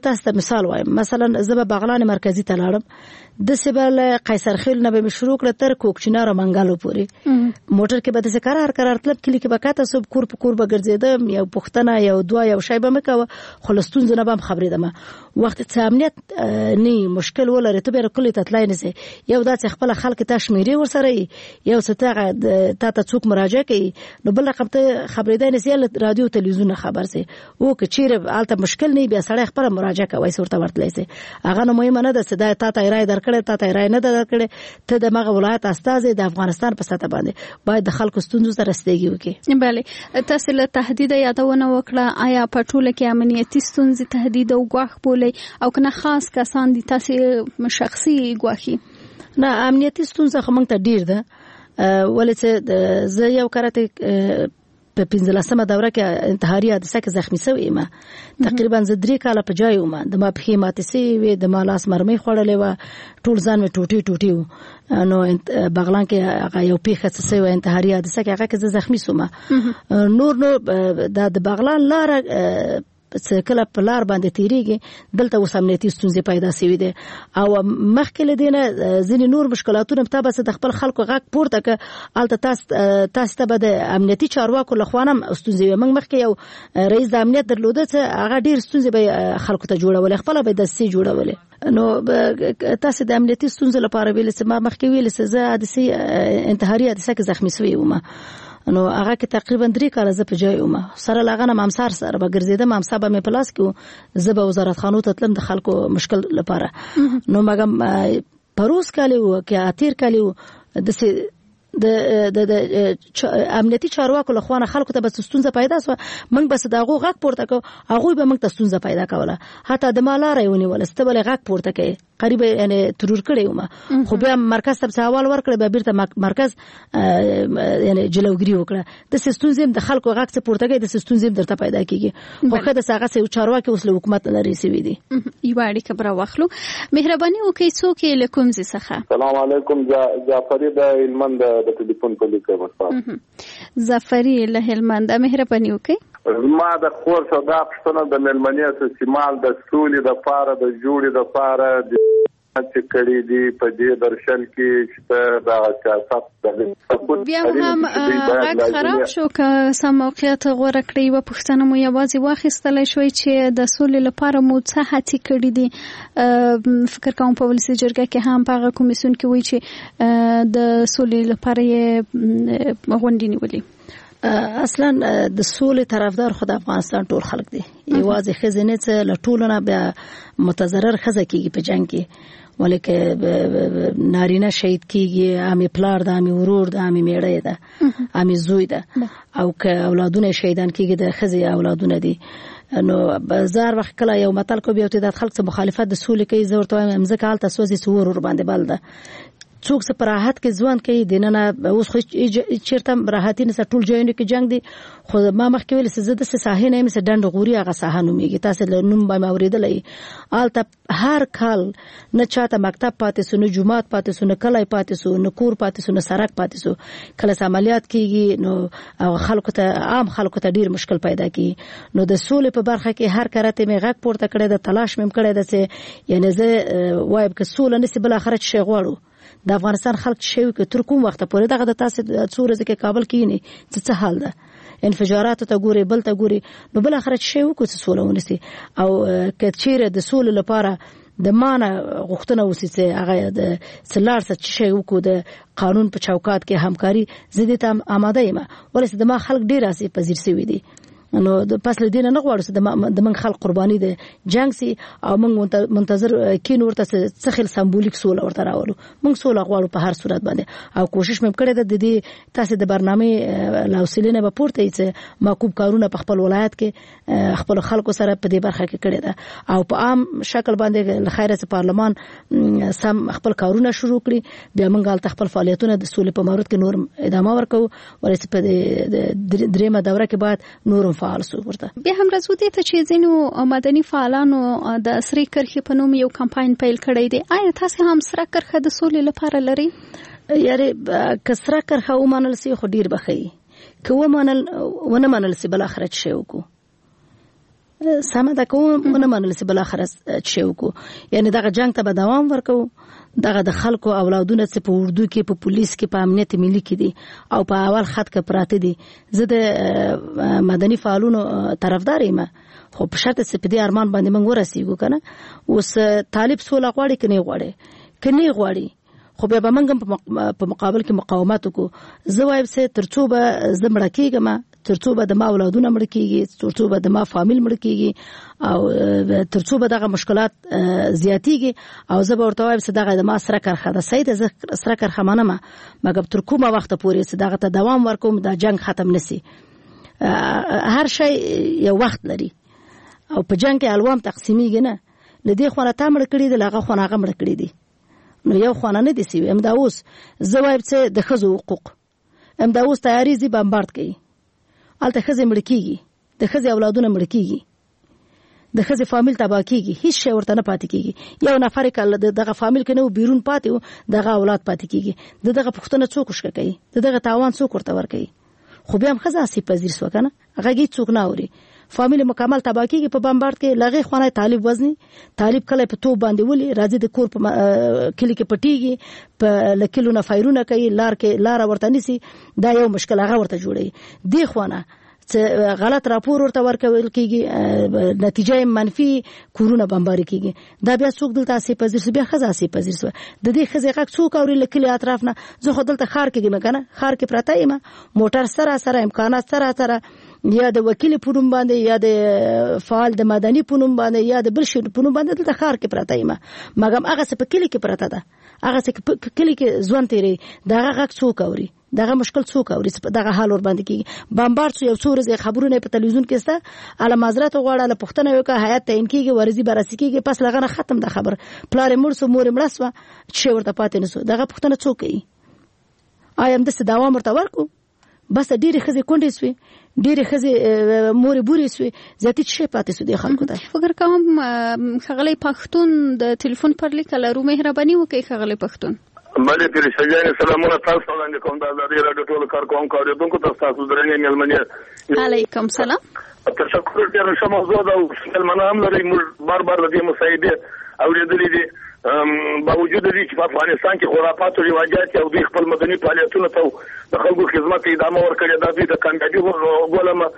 مثال وایم مثلا زه به بغلان مرکزی ته لاړم د سیبل قیصر خیل نه به شروع کړ تر کوکچنار منګالو پورې موټر کې به د قرار طلب کلی کې بکاته سب کور په کور به ګرځیدم یو پښتنه یو دوا یو شی به مکوه خلستون زنه به خبرېدم وخت ته امنیت نه مشکل ولري ته به کلی تطلای نه سي یو د خپل خلک ته شمیري ورسره یو ستغه ته څوک مراجعه کوي نو بل رقم ته خبرېدای نه سي رادیو تلویزیون خبر سي او که چیرې الته مشکل نه بیا سړی خپل مراجعه کوي صورت ورتلای سي هغه نو مهمه نه ده چې دا ته رائے درکړه ته رائے نه درکړه ته د مغه ولایت استاد د افغانستان په سطح باندې باید د خلکو ستونزو سره رسیدګي وکړي. بله تاسو له تهدید یادونه وکړه آیا په ټوله کې امنیتي ستونزې تهدید او ګواښ بولي او کنه خاص کسان دي تاسو شخصي ګواښي؟ نه امنیتي ستونزه خو موږ ته ډیر ده ولې چې زه یو کارته په 15مه دوره کې انتحاري حادثه کې زخمی شوم ما تقریبا زه 3 کاله په ځای وم د ما په ماته سي وي د ما لاس مرمۍ خړلې و ټول ځان می ټوټي و نو بغلان کې هغه یو پیښه څه و انتحاري حادثه کې هغه کې زخمی شوم نور د بغلان لار کله په لار باندې تیریږي دلته اوس امنیتي ستونزې پیدا شوې دي او مخکې لدینه ځینې نور مشکلاتونه په تاسو د خپل خلکو غږ پورته ک الته تاسو ته به د امنیتي چارواکو لخوانم ستونزې موږ مخکې یو رئیس د امنیت درلوده چې هغه ډیر ستونزې به خلکو ته جوړول خپل به د سي جوړول نو تاسو د امنیتي ستونزې لپاره ویل چې ما مخکې ویل چې زه د سي انتحاري حادثه کې زخمی شوم نو هغه کې تقریبا 3 کاله زه په ځای وم سره لاغنه مامسار سره به ګرځیدم مامسا به مې پلاس کې زه به وزارت خانو ته تلم د خلکو مشکل لپاره نو مګم پروس کاله و کې اتیر کاله و د امنیتي چارواکو له خوانه خلکو ته به ستونزه پیدا سو موږ بس دغه غږ پورته کو هغه به موږ ته ستونزه پیدا کوله حتی د مالاره ونیول استبل غږ پورته کوي قریب یعنی ترور کړی ومه خو بیا مرکز ته سوال ورکړ به بیرته مرکز یعنی جلوګری وکړه د ستونزې د خلکو غږ څخه پورته کوي د ستونزې درته پیدا کیږي خو خدای څنګه سه چارواکي اوس له حکومت لري سوي دي یو اړیکه برا واخلو مهرباني وکړئ څوک له کوم ځای څخه السلام علیکم جعفری د هلمند د ټلیفون په لیکه مستان ظفری له هلمند مهرباني وکړئ ما د خور صدا پښتنه د ملمنې استعمال د سولې د پاره د جوړې د پاره چې کړي دي په دې درشل کې چې دا سیاست بیا هم غږ خراب شو که سم موقعیت غوړه کړی و پښتنه مو یوازې واخیستل شوی چې د سولې لپاره مو څه هڅې کړې دي فکر کوم په ولسی جرګه کې هم په کمیسیون کې وایي چې د سولې لپاره یې غونډې نیولې اصلا د سولې طرفدار خو د افغانستان ټول خلک دي یوازې خزینه څه لټولونه بیا متضرر خزه کیږي په جنگ کې ولیکه نارینه شهید کیږي امي پلار د امي ورور د امي میړه ده امي زوی ده او که اولادونه شهیدان کیږي د خزه اولادونه دي نو بازار وخت کله یو متل کو بیا ته د خلک څخه مخالفت د سولې کوي زورته وایم مزه کال تاسو زی سور ور باندې بل ده څوک څه پراحت کې ځوان کوي دینه اوس خو چیرته راحتینه س ټول ځایونه کې جنگ دي خو ما مخکې ویل چې زده ساحه نه مې ډند غوري هغه ساحه نوميږي تاسو له نوم به اوریدلې آلته هر کال نه چاته مکتب پاتې سو نه جمعات پاتې سو نه کلای پاتې سو نه کور پاتې سو نه سرک پاتې سو کله عملیات کیږي نو خلکو ته عام خلکو ته ډیر مشکل پیدا کیږي نو د سولې په برخه کې هر کرته مې غږ پورته کړی د تلاش مې کړی د څه یعنی زه وایم که سولې نسی بل اخرت شي غواړو د افغانستان خلک شوی کې تر کوم وخت پورې دغه د تاسو څوره ځکه کابل کې نه څه حال ده انفجارات ته ګوري بل ته ګوري نو بل اخرت شوی کو څه سوله ونسي او کچيره د سولې لپاره د مانه غوښتنه وسی چې هغه د سلار څه شي وکړو د قانون په چوکاټ کې همکاري زده ته آماده یم ولې د ما خلک ډیر اسي پذیر سوي دي نو د پاسل دین نه غواړو د من خلک قرباني دي جنگ سي او موږ منتظر کین ورته څه خل سمبولیک سول ورته راولو موږ سول غواړو په هر صورت باندې او کوشش مې کړې د دې تاسو د برنامه لاوسلینه په پورته چې معقوب کارونه په خپل ولایت کې خپل خلکو سره په دې برخه کې کړی ده او په عام شکل باندې لخیره پارلمان سم خپل کارونه شروع کړي بیا موږ خپل فعالیتونه د سولې په مورد کې نور ادامه ورکو ورسې په دریمه دوره کې بعد نور فعال سو ورته بیا هم راځو دې ته چې ځینو مدني فعالانو د سری کرخې په نوم یو کمپاین پیل کړی دی آیا تاسو هم سره کرخه د سولې لپاره لري یاري کسره کرخه ومنل سي خو ډیر بخي کوه منل ونه منل سي بل اخرت شي وکړو سمه ده کوم نه منل چې بل اخر چې وکړو یعنی دغه جنگ ته به دوام ورکو دغه د خلکو اولادونه چې په اردو کې په پولیس کې په امنیت ملي کې دي او په اول خط کې پراته دي زه د مدني فعالونو طرفدار یم خو په شرط چې په دې ارمان باندې موږ ورسېږو کنه اوس طالب سوله غواړي کني غواړي خو بیا به موږ په مقابل کې مقاومت وکړو زه وایم چې ترڅو به زه مړه کېږم ترڅو به د ما اولادونه مړه کېږي ترڅو به د ما فامیل مړه کېږي او ترڅو به دغه مشکلات زیاتېږي او زه به ورته وایم چې دغه د ما سره کرخه ده صحیح ده زه سره کرخه منم مګر تر کومه وخته پورې چې دغه ته دوام ورکوم دا جنگ ختم نشي هر شی یو وخت لري او په جنگ کې الوام تقسیمیږي نه لدې خو نه تا مړه کړي دي لغه خو نه هغه مړه کړي دي نو یو خونه نه دي سوي امدا اوس زه وایم چې د ښځو حقوق امدا اوس تیاری زی بمبارد کوي الته ښځې مړه کېږي د ښځې اولادونه مړه کېږي د ښځې فامیل تباه کېږي هیڅ شی ورته نه پاتې کېږي یو نفر کله دغه فامیل کې نو بیرون پاتې و دغه اولاد پاتې کېږي دغه پښتنه څوک وشک کوي دغه تاوان څوک ورته ور کوي خو بیا هم ښځه اسی پذیر سو کنه هغه هیڅ څوک نه اوري فامیل مکمل تباه کېږي په بمبارد کې لغې خونه طالب وزني طالب کله په توپ باندې ولي راځي د کور په کلی کې پټيږي په لکلو نه فایرونه کوي لار ورته نسی دا یو مشکل هغه ورته جوړي دی خونه چې غلط راپور ورته ورکول کېږي نتیجه منفي کورونه بمباري کېږي دا بیا څوک دلته اسی پذیر بیا ښځه اسی پذیر سو د دې ښځې حق څوک اوري لکلي اطراف نه زه خو دلته خار کې کنه خار کې پراته یم موټر سره امکانات سره یا د وکیل پونم باندې یا د فعال د مدني پونم باندې یا د بل شي پونم باندې د خار کې پراته یم مګم هغه څه په کلی کې پراته ده هغه څه په کلی کې ځوان تیری دغه غږ څوک اوري دغه مشکل څوک اوري دغه حال ور باندې کیږي بمبارد یو څو ورځې خبرونه په تلویزیون کې سته اله معذرت غواړه له پښتنه یو کا حیات تعین کیږي ورزي براسي کیږي پس لغه ختم د خبر پلار مړ سو مور مړ سو چې ورته پاتې نسو دغه پښتنه څوک کوي آیم د دوام ورته ورکو بس ډېری خزي کونډې سوي ډېری خزي مور بوري سوي ذاتي شي پاتې سو د خلکو ته فکر کوم خغلی پښتون د ټلیفون پر لیک لرو مهرباني وکړئ خغلی پښتون مالې پر شجاع سلامونه تاسو باندې کوم د آزادۍ راډیو ټول کارکوونکو اوریدونکو تاسو درنې ملمنې علیکم سلام تشکر ډیر ښه موضوع ده ملمنه هم لري موږ بار د دې مصايبه اوریدلې دي باوجود دې چې په افغانستان کې خرافات او رواجات او د خپل مدني فعالیتونو ته د خلکو خدمت ادامه ورکړي دا د کامیابی ګولمه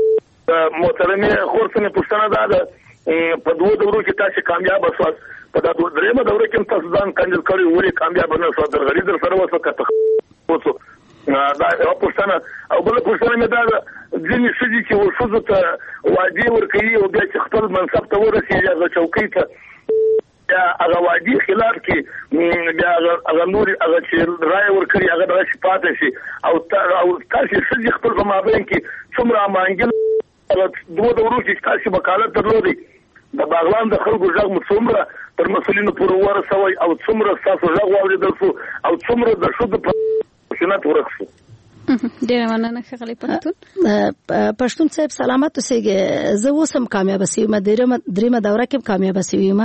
محترمه خورسنه پښتنه ده په دوه دورو کې تاسو کامیاب اوسئ په دا درېمه دوره کې تاسو ځان کاندید کړی ولې کامیاب نه شو درغلي در سره وسکته وڅو دا پښتنه او بل پښتنه مې دا ځینې شدي چې ورشوزو ته وادي ورکوي او بیا چې خپل منصب ته ورسیږي هغه چوکۍ ته هغه وادي خلاف کې بیا هغه نور هغه چې رائے ورکړي هغه د شپاته شي او تاسو شدي خپل په مابین کې څومره مانګل دوه دورو کې تاسو وکالت درلودي د باغوان د خلکو ځګ مو څومره پر مسولینو پر ورسوي او څومره تاسو ځګ واوریدل شو او څومره د شود په سنت ورخصو ډیر مننه خغلی پښتون صاحب سلامت اوسئ زه اوسم کامیاب سیم دریمه دوره کې کامیاب سیم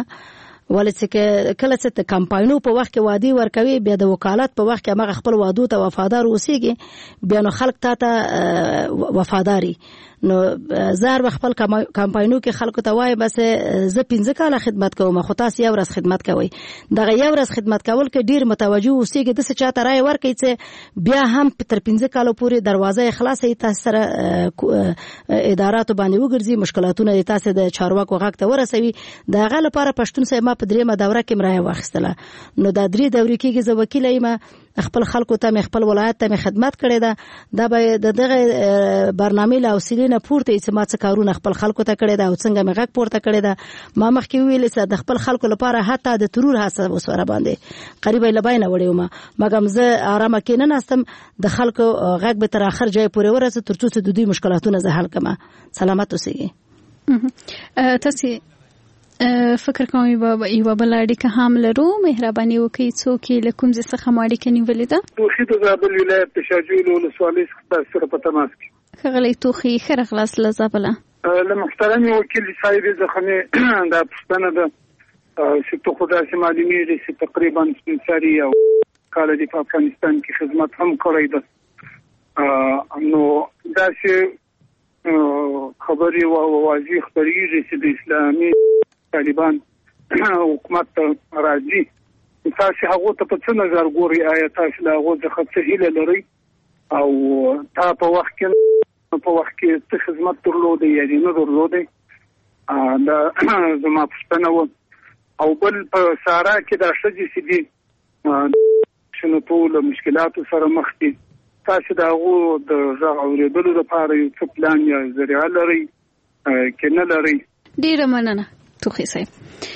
ولې کله چې کمپاینو په وخت کې وادي ورکوي بیا د وکالت په وخت کې هغه خپل وادو ته وفادار اوسېږي بیا نو خلک ته وفاداری نو زار خپل کمپاینو کې خلکو ته وای بس زه 15 کاله خدمت کوم خو تاسو یو ورځ خدمت کوئ دغه یو ورځ خدمت کول کې ډیر متوجه اوسېږي د څه چاته راي ورکړي چې بیا هم تر 15 کالو پورې دروازه خلاصې تاسو سره اداراتو باندې وګرځي مشکلاتونه تاسو د چارواکو غږ ته ورسوي دغه لپاره پښتون سیمه په دریمه دوره کې مرای واخیستله نو دا درې دورې کې زه وکیل یم خپل خلکو ته خپل ولایت ته خدمت کړې ده دا به دغه برنامه له وسیلې نه پورته چې ما څه کارونه خپل خلکو ته کړې ده او څنګه مې غږ پورته کړې ده ما مخکې ویل چې د خپل خلکو لپاره حتی د ترور حساب وسره باندې قریبا لباینه وړم مګم زه آرامه کې نه ناستم د خلکو غږ به تر اخر ځای پورې ورسې ترڅو چې د دوی مشکلاتونه زه حل کړم سلامت اوسئ تاسو فکر کوم یو بل اړیکه هم لرو مهرباني وکړئ څوک له کوم ځای څخه اړیکه نیولې ده توخی د زابل ولایت د شاجویل ولسوالۍ څخه سره په تماس کې خغلی توخی خیر خلاص له زابل له محترم وکیل صاحب زخمه د پښتنه ده چې تو خدای سي معلومیږي چې تقریبا سپینساري او کال د افغانستان کې خدمت هم کړی ده نو دا چې خبري واضح خبريږي چې د اسلامي طالبان حکومت راځي. تاسو هغه ته په څه نظر ګوري؟ آیا تاسو لا هغه څه هیله لري او تا په وخت کې څه خدمت درلوده یا نه درلوده؟ دا زما پوښتنه و. او بل په سارا کې د شدي سدي شنو ټول مشکلات سره مخ دي. تاسو دا هغه د ځای اوریدلو لپاره یو څه پلان یا ذریعہ لري کې نه لري؟ ډیره مننه توخی صاحب.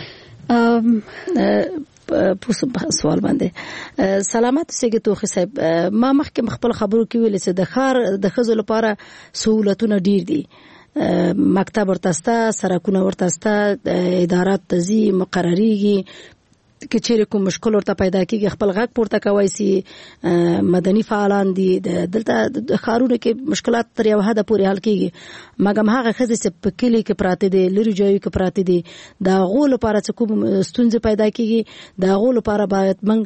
پوس سوال باندې سلامات سګي توخی صاحب. ما مخکې خپل خبرو کې ویل چې د خار د خزو لپاره سہولتونه ډیر دي. مکتب ورتاسته، سرکونه ورتاسته، ادارات تزي مقرریږي کې چیرې کوم مشکل ورته پیدا کیږي خپل غږ پورته کوي سي مدني فعالان دي. دلته د خارونه کې مشکلات تر یو حد پورې حل کیږي، مګم هغه خزې چې په کلی کې پراته دي، لری جوړي کې پراته دي، دا غول لپاره چې کوم ستونزې پیدا کیږي دا غول لپاره باید موږ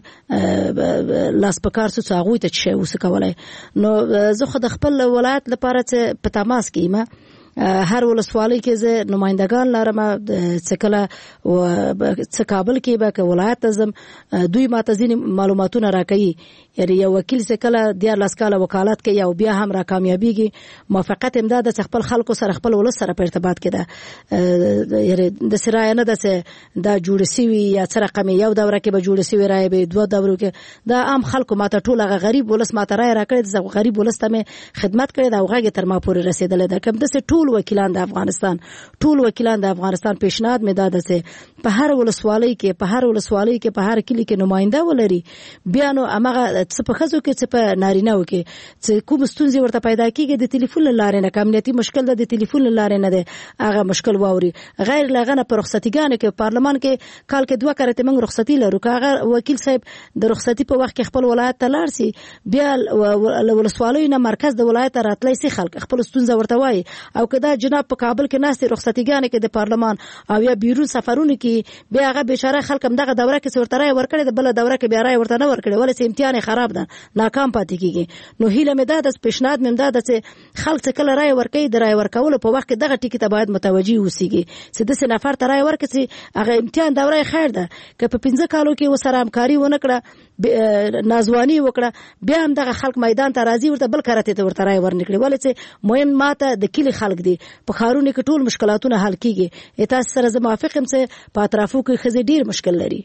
لاس پکار څه هغه ته شي وسکولای. نو زه خو د خپل ولایت لپاره چې په تماس کې ما هر ولسوالۍ کې زه نمائندگان لرم. څکله او کابل کې به ولایت اعظم دوی ماته ځینې معلوماتونه راکړي، یعنی یو وکیل څکله د لاسکاله وکالت کوي او بیا هم را کامیابیږي. موافقت امداد د خپل خلکو سره خپل ولس سره په ارتباط کې ده، یعنی د سرای نه ده دا جوړ شوی یا څه رقم یو دوره کې به جوړ شوی راي به دوه دورو کې دا عام خلکو ماته ټول غریب ولس ماته راي راکړي، د غریب ولس ته خدمت کړي دا هغه تر ما پورې رسیدل ده. کوم د ټول وکیلان د افغانستان پیشنهاد مې داده چې په هر ولسوالۍ کې په هر کلی کې نماینده ولري. بیا نو هغه څه په خزو کې څه په نارینه وکي چې کوم ستونزې ورته پیدا کیږي د ټلیفون لارې نه، کمیټي مشکل د ټلیفون لارې نه ده، هغه مشکل واوري. غیر لغنه پر رخصتیګانو کې پارلمان کې کال کې دوه کرته موږ رخصتي لرو. هغه وکیل صاحب د رخصتي په وخت کې خپل ولایت ته لاړ سي، بیا ولسوالۍ نه مرکز د ولایت راتلای سي، خلک خپل ستونزه ورته وایي. او کدا جناب په کابل کې ناستي رخصتیګانو کې د پارلمان او یا بیرون سفرونه کې بیا هغه بشاره خلک هم دغه دوره کې ورته راي ورکړي، د بل دوره کې بیا راي ورته نه ورکړي، ولې چې امتحان خراب ده ناکام پاتې کیږي. نو هیله مې ده د پیشنهاد مې ده چې خلک کله راي ورکړي د راي ورکولو په وخت کې دغه ټکی ته باید متوجي اوسيږي چې د سنفر ته راي ورکړي هغه امتحان دوره خیر ده که په 15 کالو کې وسره همکاري ونه کړه نازوانی وکړه بیا هم دغه خلک میدان ته راځي ورته بل کرته ته ورته راي ورنکړي، ولې چې مهم ماته د کلی خلک دي په خارونه کې ټول مشکلاتونه حل کیږي. تاسو سره زه موافقم چې په اطرافو کې خزي ډیر مشکل لري.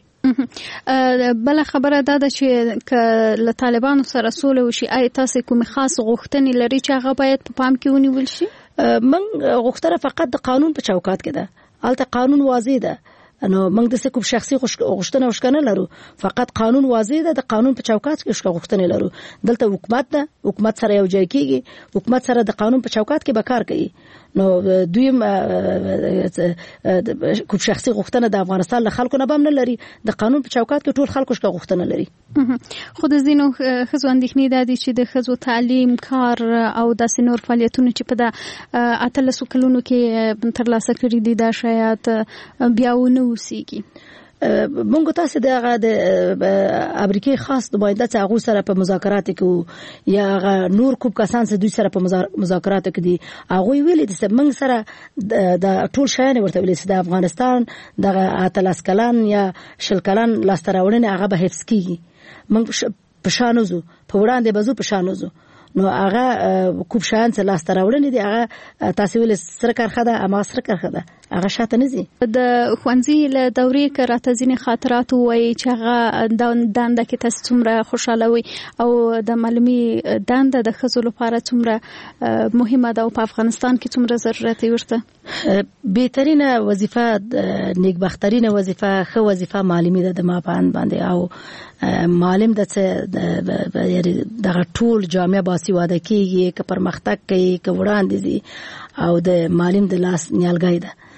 بل خبره دا ده چې ک له طالبانو سره سوله وشي، آیا تاسو کوم خاص غوښتنې لري چې هغه باید په پام کې ونیول شي؟ من غوښتنه فقط د قانون په چوکاټ کې ده، البته قانون واضح ده. نو موږ د کوم شخصي غوښتنه وشکنه لرو، فقط قانون واضح ده، د قانون په چوکاټ کې غوښتنه لرو. دلته حکومت ده، حکومت سره یو ځای کیږي، حکومت سره د قانون په چوکاټ کې به کار کوي. نو دویم کوم شخصي غوښتنه د افغانستان له خلکو نه بم نه لري، د قانون په چوکاټ کې ټول خلکو څخه غوښتنه لري. خو د زینو خزو اندېښنې د دې چې د خزو تعلیم، کار او د سنور فعالیتونو چې په د اتلسو کلونو کې ترلاسه کړي دي دا شاید بیا ونه وسیږي. مونږ تاسو دغه د امریکای خاص نماینده چې هغه سره په مذاکرات کې یا نور کوم کسان چې دوی سره په مذاکرات کې دي هغه ویلي چې موږ سره د ټول شایان ورته ویلي چې د افغانستان دغه اتلس کلان یا شل کلان لاستراوړنه هغه به حفظ کیږي. موږ په شانوزو په وړاندې بزو په شانوزو نو هغه کوم شایان چې لاستراوړنه دي هغه تاسو ویل سره کارخه ده اما سره کارخه ده هغه شاته نه زی. د خوانزي له دورې کراته ځینې خاطرات وایي چې هغه دانده کې تاسو څومره خوشاله وي او د معلومي دانده د خزو لپاره څومره مهمه ده او په افغانستان کې څومره ضرورت ورته. بهترینه وظیفه نیکبخترینه وظیفه خو وظیفه معلمي ده د ما باندې او معلم د دغه ټول جامعه باسواده کیږي که پرمختګ کوي که وړاندې دي او د معلم د لاس نیالګای ده.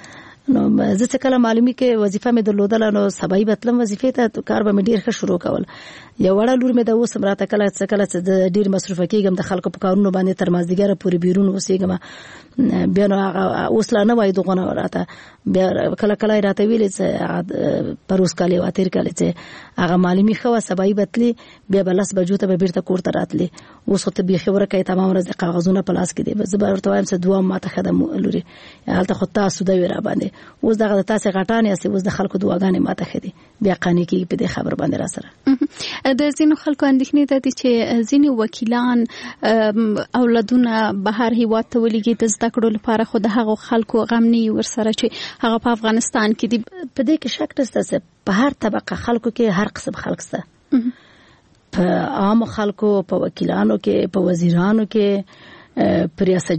نو زه چې کله معلومي کې وظیفه مې درلودله نو سبای بتلم وظیفې ته کار به مې ډیر ښه شروع کول. یو وړه لور مې د اوس راته کله چې د ډیر مصرفه کېږم د خلکو په کارونو باندې تر مازدیګره پورې بیرون اوسېږم. بیا نو هغه اوس لا نه وای دغونه راته بیا کله کله راته ویلې چې پروس کالي واتیر کالي چې هغه معلومي خو سبای بتلی بیا بلس بجو ته به بیرته کور ته راتلی. اوس ته به خبره کوي تمام ورځ کاغذونه په لاس کې دي. زه به ورته وایم چې دوه ماته خدم لوري هلته خو تاسو د ویرا باندې اوس دغه تاسو غټانې اسې اوس د خلکو دواګانې ماته خدي بیا قانې کې په دې خبر باندې را سره د زینو خلکو اندېښنې ده چې ځینې وکیلان اولادونه بهر هیواد ته ولېږي د زده کړو لپاره خو د هغو خلکو غم نه وي ورسره چې هغه په افغانستان کې دي. په دې کې شک نشته چې په هر طبقه خلکو کې هر قسم خلک شته، په عام خلکو، په وکیلانو کې، په وزیرانو کې، پر ریاست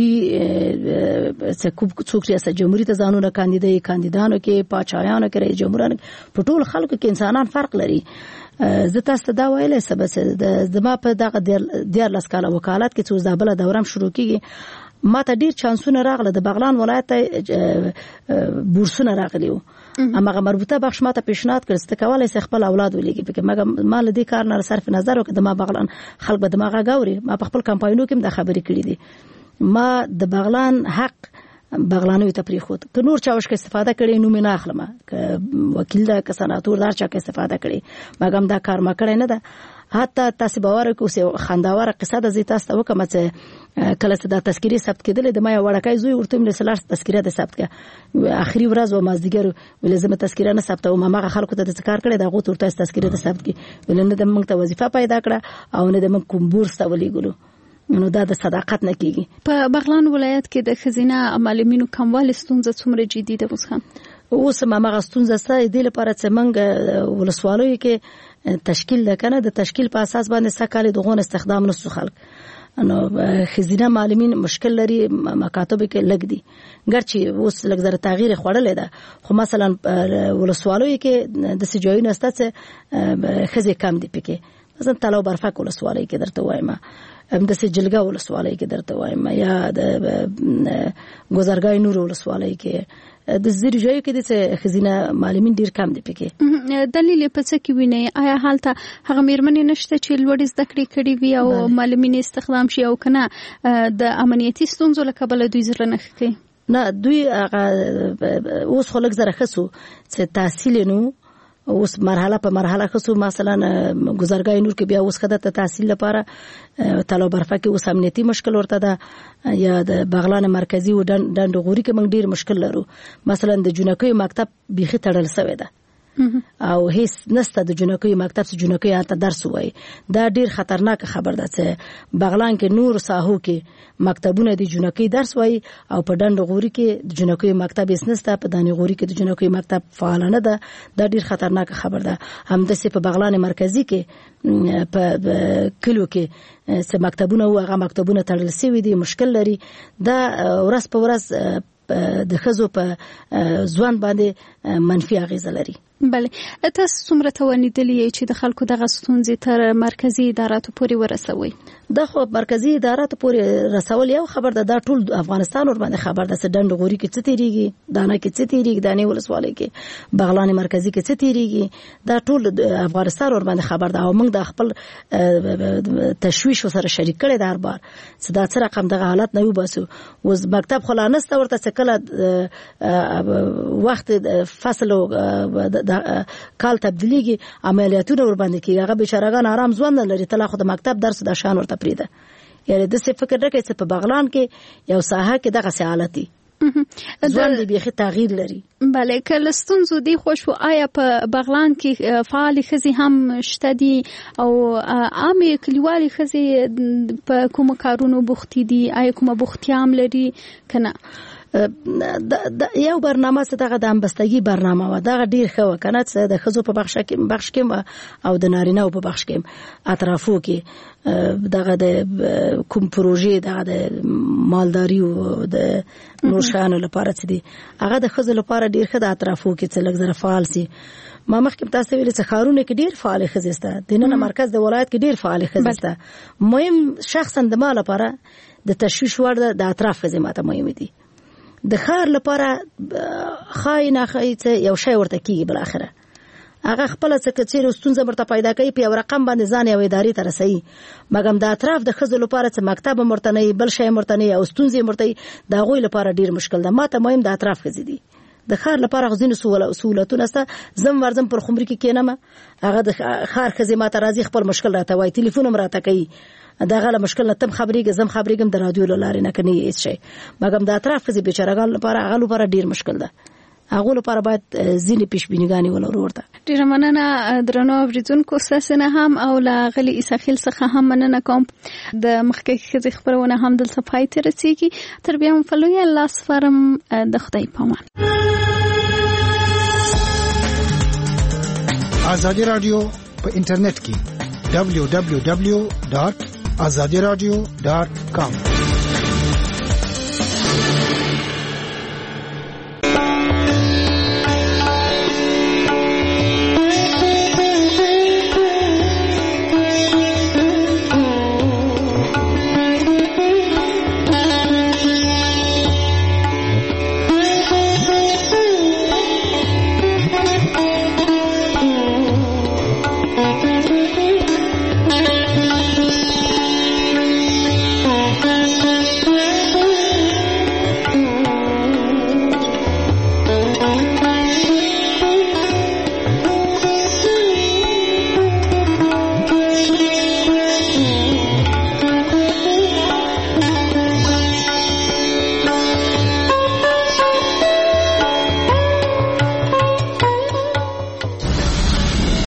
جمهوریت څوک ریاست جمهوریت ته ځانونه کاندیدانو کې، پاچایانو کې، رئیس جمهورانو په ټول خلکو کې انسانان فرق لري. زه تاسو ته دا ویلای سم چې زما په دغه 14 کاله وکالت کې څو ځابله دورم شروع کیږي ما ته ډیر چانسونه راغله. د بغلان ولایت ته بورسونه راغلي وو، اماغه مربوطه بخش ماته پیشنهاد کړ چې کولای شي خپل اولاد ولېږي. پکې مګر مال دې کار نه صرف نظر وکړ د ما بغلان خلک به دماغه غاوري. ما په خپل کمپاینو کې د خبرې کړې دي. ما د بغلان حق بغلانوي ته پریخود که نور چاوش کې استفاده کړي نو مې نه اخلم، که وکیل دا که سناتور دار چا کې استفاده کړي مګم دا کار ما کړی نه ده. حتی تاسو باور وکړئ خنداوره قصه د زی تاسو وکم چې کله چې د تذکری ثبت کېدل د ما یو وړکای زوی ورته مې سلار تذکره د ثبت کړه اخري ورځ و مازدیګر ولزم تذکره نه ثبت او ما خلکو ته د کار کړی دا غو ترته تذکره د ثبت کې ولنه د موږ ته وظیفه پیدا کړه او نه د موږ کوم بورس ته ولېګلو. نو دا د صداقت نه کیږي. په بغلان ولایت کې د خزینه معلمینو کموالي ستونزه څومره جدي ده اوس هم؟ اوس ما ستونزه سره د لپاره چې موږ ولسوالۍ کې تشکیل لکنه د تشکیل په اساس باندې سکهاله دغون استخدام نسو خلک نو خزینه معلمین مشکل لري، مکاتب کې لګ دي ګرچې اوس لږ زره تغییر خوړلې ده. خو مثلا ولسوالۍ کې د سجوی نسته چې خزې کم دي پکې مثلا طلب برفک ولسوالۍ کې درته وایم د سجلګا ولسوالۍ کې درته وایم یا د گذرګای نور ولسوالۍ کې د زیری ځای کې د خزینه معلمین ډیر کم دي پکې. دلیل په څه کې ویني؟ آیا حالته هغه میرمنې نشته چې لوړ زده کړې کړې وي او معلمین استخدام شي او کنه د امنیتي ستونزو له کبله دوی زړه نه کوي؟ نه دوی اوس خلک زره خسو چې تحصیل نو اوس مرحله په مرحله خصو مثلا گذرګای نور کې بیا اوس خدای ته تحصیل لپاره طلب برفه کې اوس امنیتي مشکل ورته ده یا د بغلان مرکزی و ډنډ غوري کې موږ ډیر مشکل لرو. مثلا د جنکوي مکتب بيخي تړل شوی ده او هیڅ نسته د جنکوي مکتب څخه جنکوي ته درس وای. دا ډیر خطرناک خبر ده چې بغلان کې نور ساحو کې مکتبونه د جنکوي درس وای او په ډنډ غوري کې د جنکوي مکتب هیڅ نسته، په دانی غوري کې د جنکوي مکتب فعال نه ده. دا ډیر خطرناک خبر ده. همداسې په بغلان مرکزی کې په کلو کې چې مکتبونه او هغه مکتبونه تړل شوی دي مشکل لري. دا ورځ په ورځ د خزو په ځوان باندې منفي اغیزه لري. بله تاسو څومره توانیدلی چې د خلکو دغه ستونزې تر مرکزی اداراتو پورې ورسوي؟ دا خو مرکزی اداراتو پورې رسول یو خبر ده، دا ټول افغانستان ور باندې خبر ده چې ډنډ غوري کې څه تیریږي، دانه کې څه تیریږي، دانه ولسوالۍ کې بغلان مرکزی کې څه تیریږي، دا ټول افغانستان ور باندې خبر ده. او موږ د خپل تشویش سره شریک کړي د هر بار چې دا څه رقم دغه حالت نه وباسو. اوس مکتب خلانسته ورته څه کله وخت فصل کال تبدیلیږي عملیاتونه ور باندې کیږي، هغه بیچارهګان آرام ځوان نه لري، تل خو د مکتب درس د شان ورته پریده. یعنی د څه فکر راکې چې په بغلان کې یو ساحه کې دغه حالتي ځوان دی بيخي تغییر لري. بله کله ستونزو دی خوشو آیا په بغلان کې فعال خزي هم شته دي او عامه کلیوالي خزي په کوم کارونو بوختي دي؟ آیا کومه بوختیام لري کنه؟ یو برنامه څه دغه د امبستګي برنامه و دغه ډیر خو کنه چې د خزو په بخش کې او د نارینه په بخش کې اطرافو کې دغه د کوم پروژې دغه د مالداري او د نوشانو لپاره چې دي هغه د خزو لپاره ډیر ښه د اطرافو کې څه لږ زره فعال سي. ما مخکې تاسو ویل چې خارونه کې ډیر فعال خزسته، د نن مرکز د ولایت کې ډیر فعال خزسته. مهم شخصا د مال لپاره د تشویش ورده د اطراف خزمات مهم دي. د خار لپاره خاينه خایته یو شی ورته کیږي بل اخره هغه خپل څه کچیر ستونزه مرته پیدا کوي په رقم باندې ځان یو ادارې ته رسي مګم د اطراف د خزل لپاره څه مکتب مرتنه بل شی مرتنه او ستونزه مرته دا غوي لپاره ډیر مشکل ده ماته مهم د اطراف خزي دي د خار لپاره غزين سہولتونه است زم ورزم پر خمري کې کینم هغه د خار خزي ماته راځي خپل مشکل راته وای ټلیفون مراته کوي دا غله مشکل تم خبريږي زم خبريږم د رادیو لارې نه کني هیڅ شي مګم د اطراف خزي بیچارهګان لپاره هغه لپاره ډیر مشکل ده هغه لپاره باید ځینې پیشبینیګانی ولرو ورته ډیره مننه درنو اوریدونکو ساسنه هم او لا غلی اساخیل څخه هم مننه کوم د مخکې خبرونه هم د صفای تر رسیږي تر بیا هم فلوی الله سفرم د خدای پامان آزادی رادیو په انټرنیټ کې www.azadiradio.com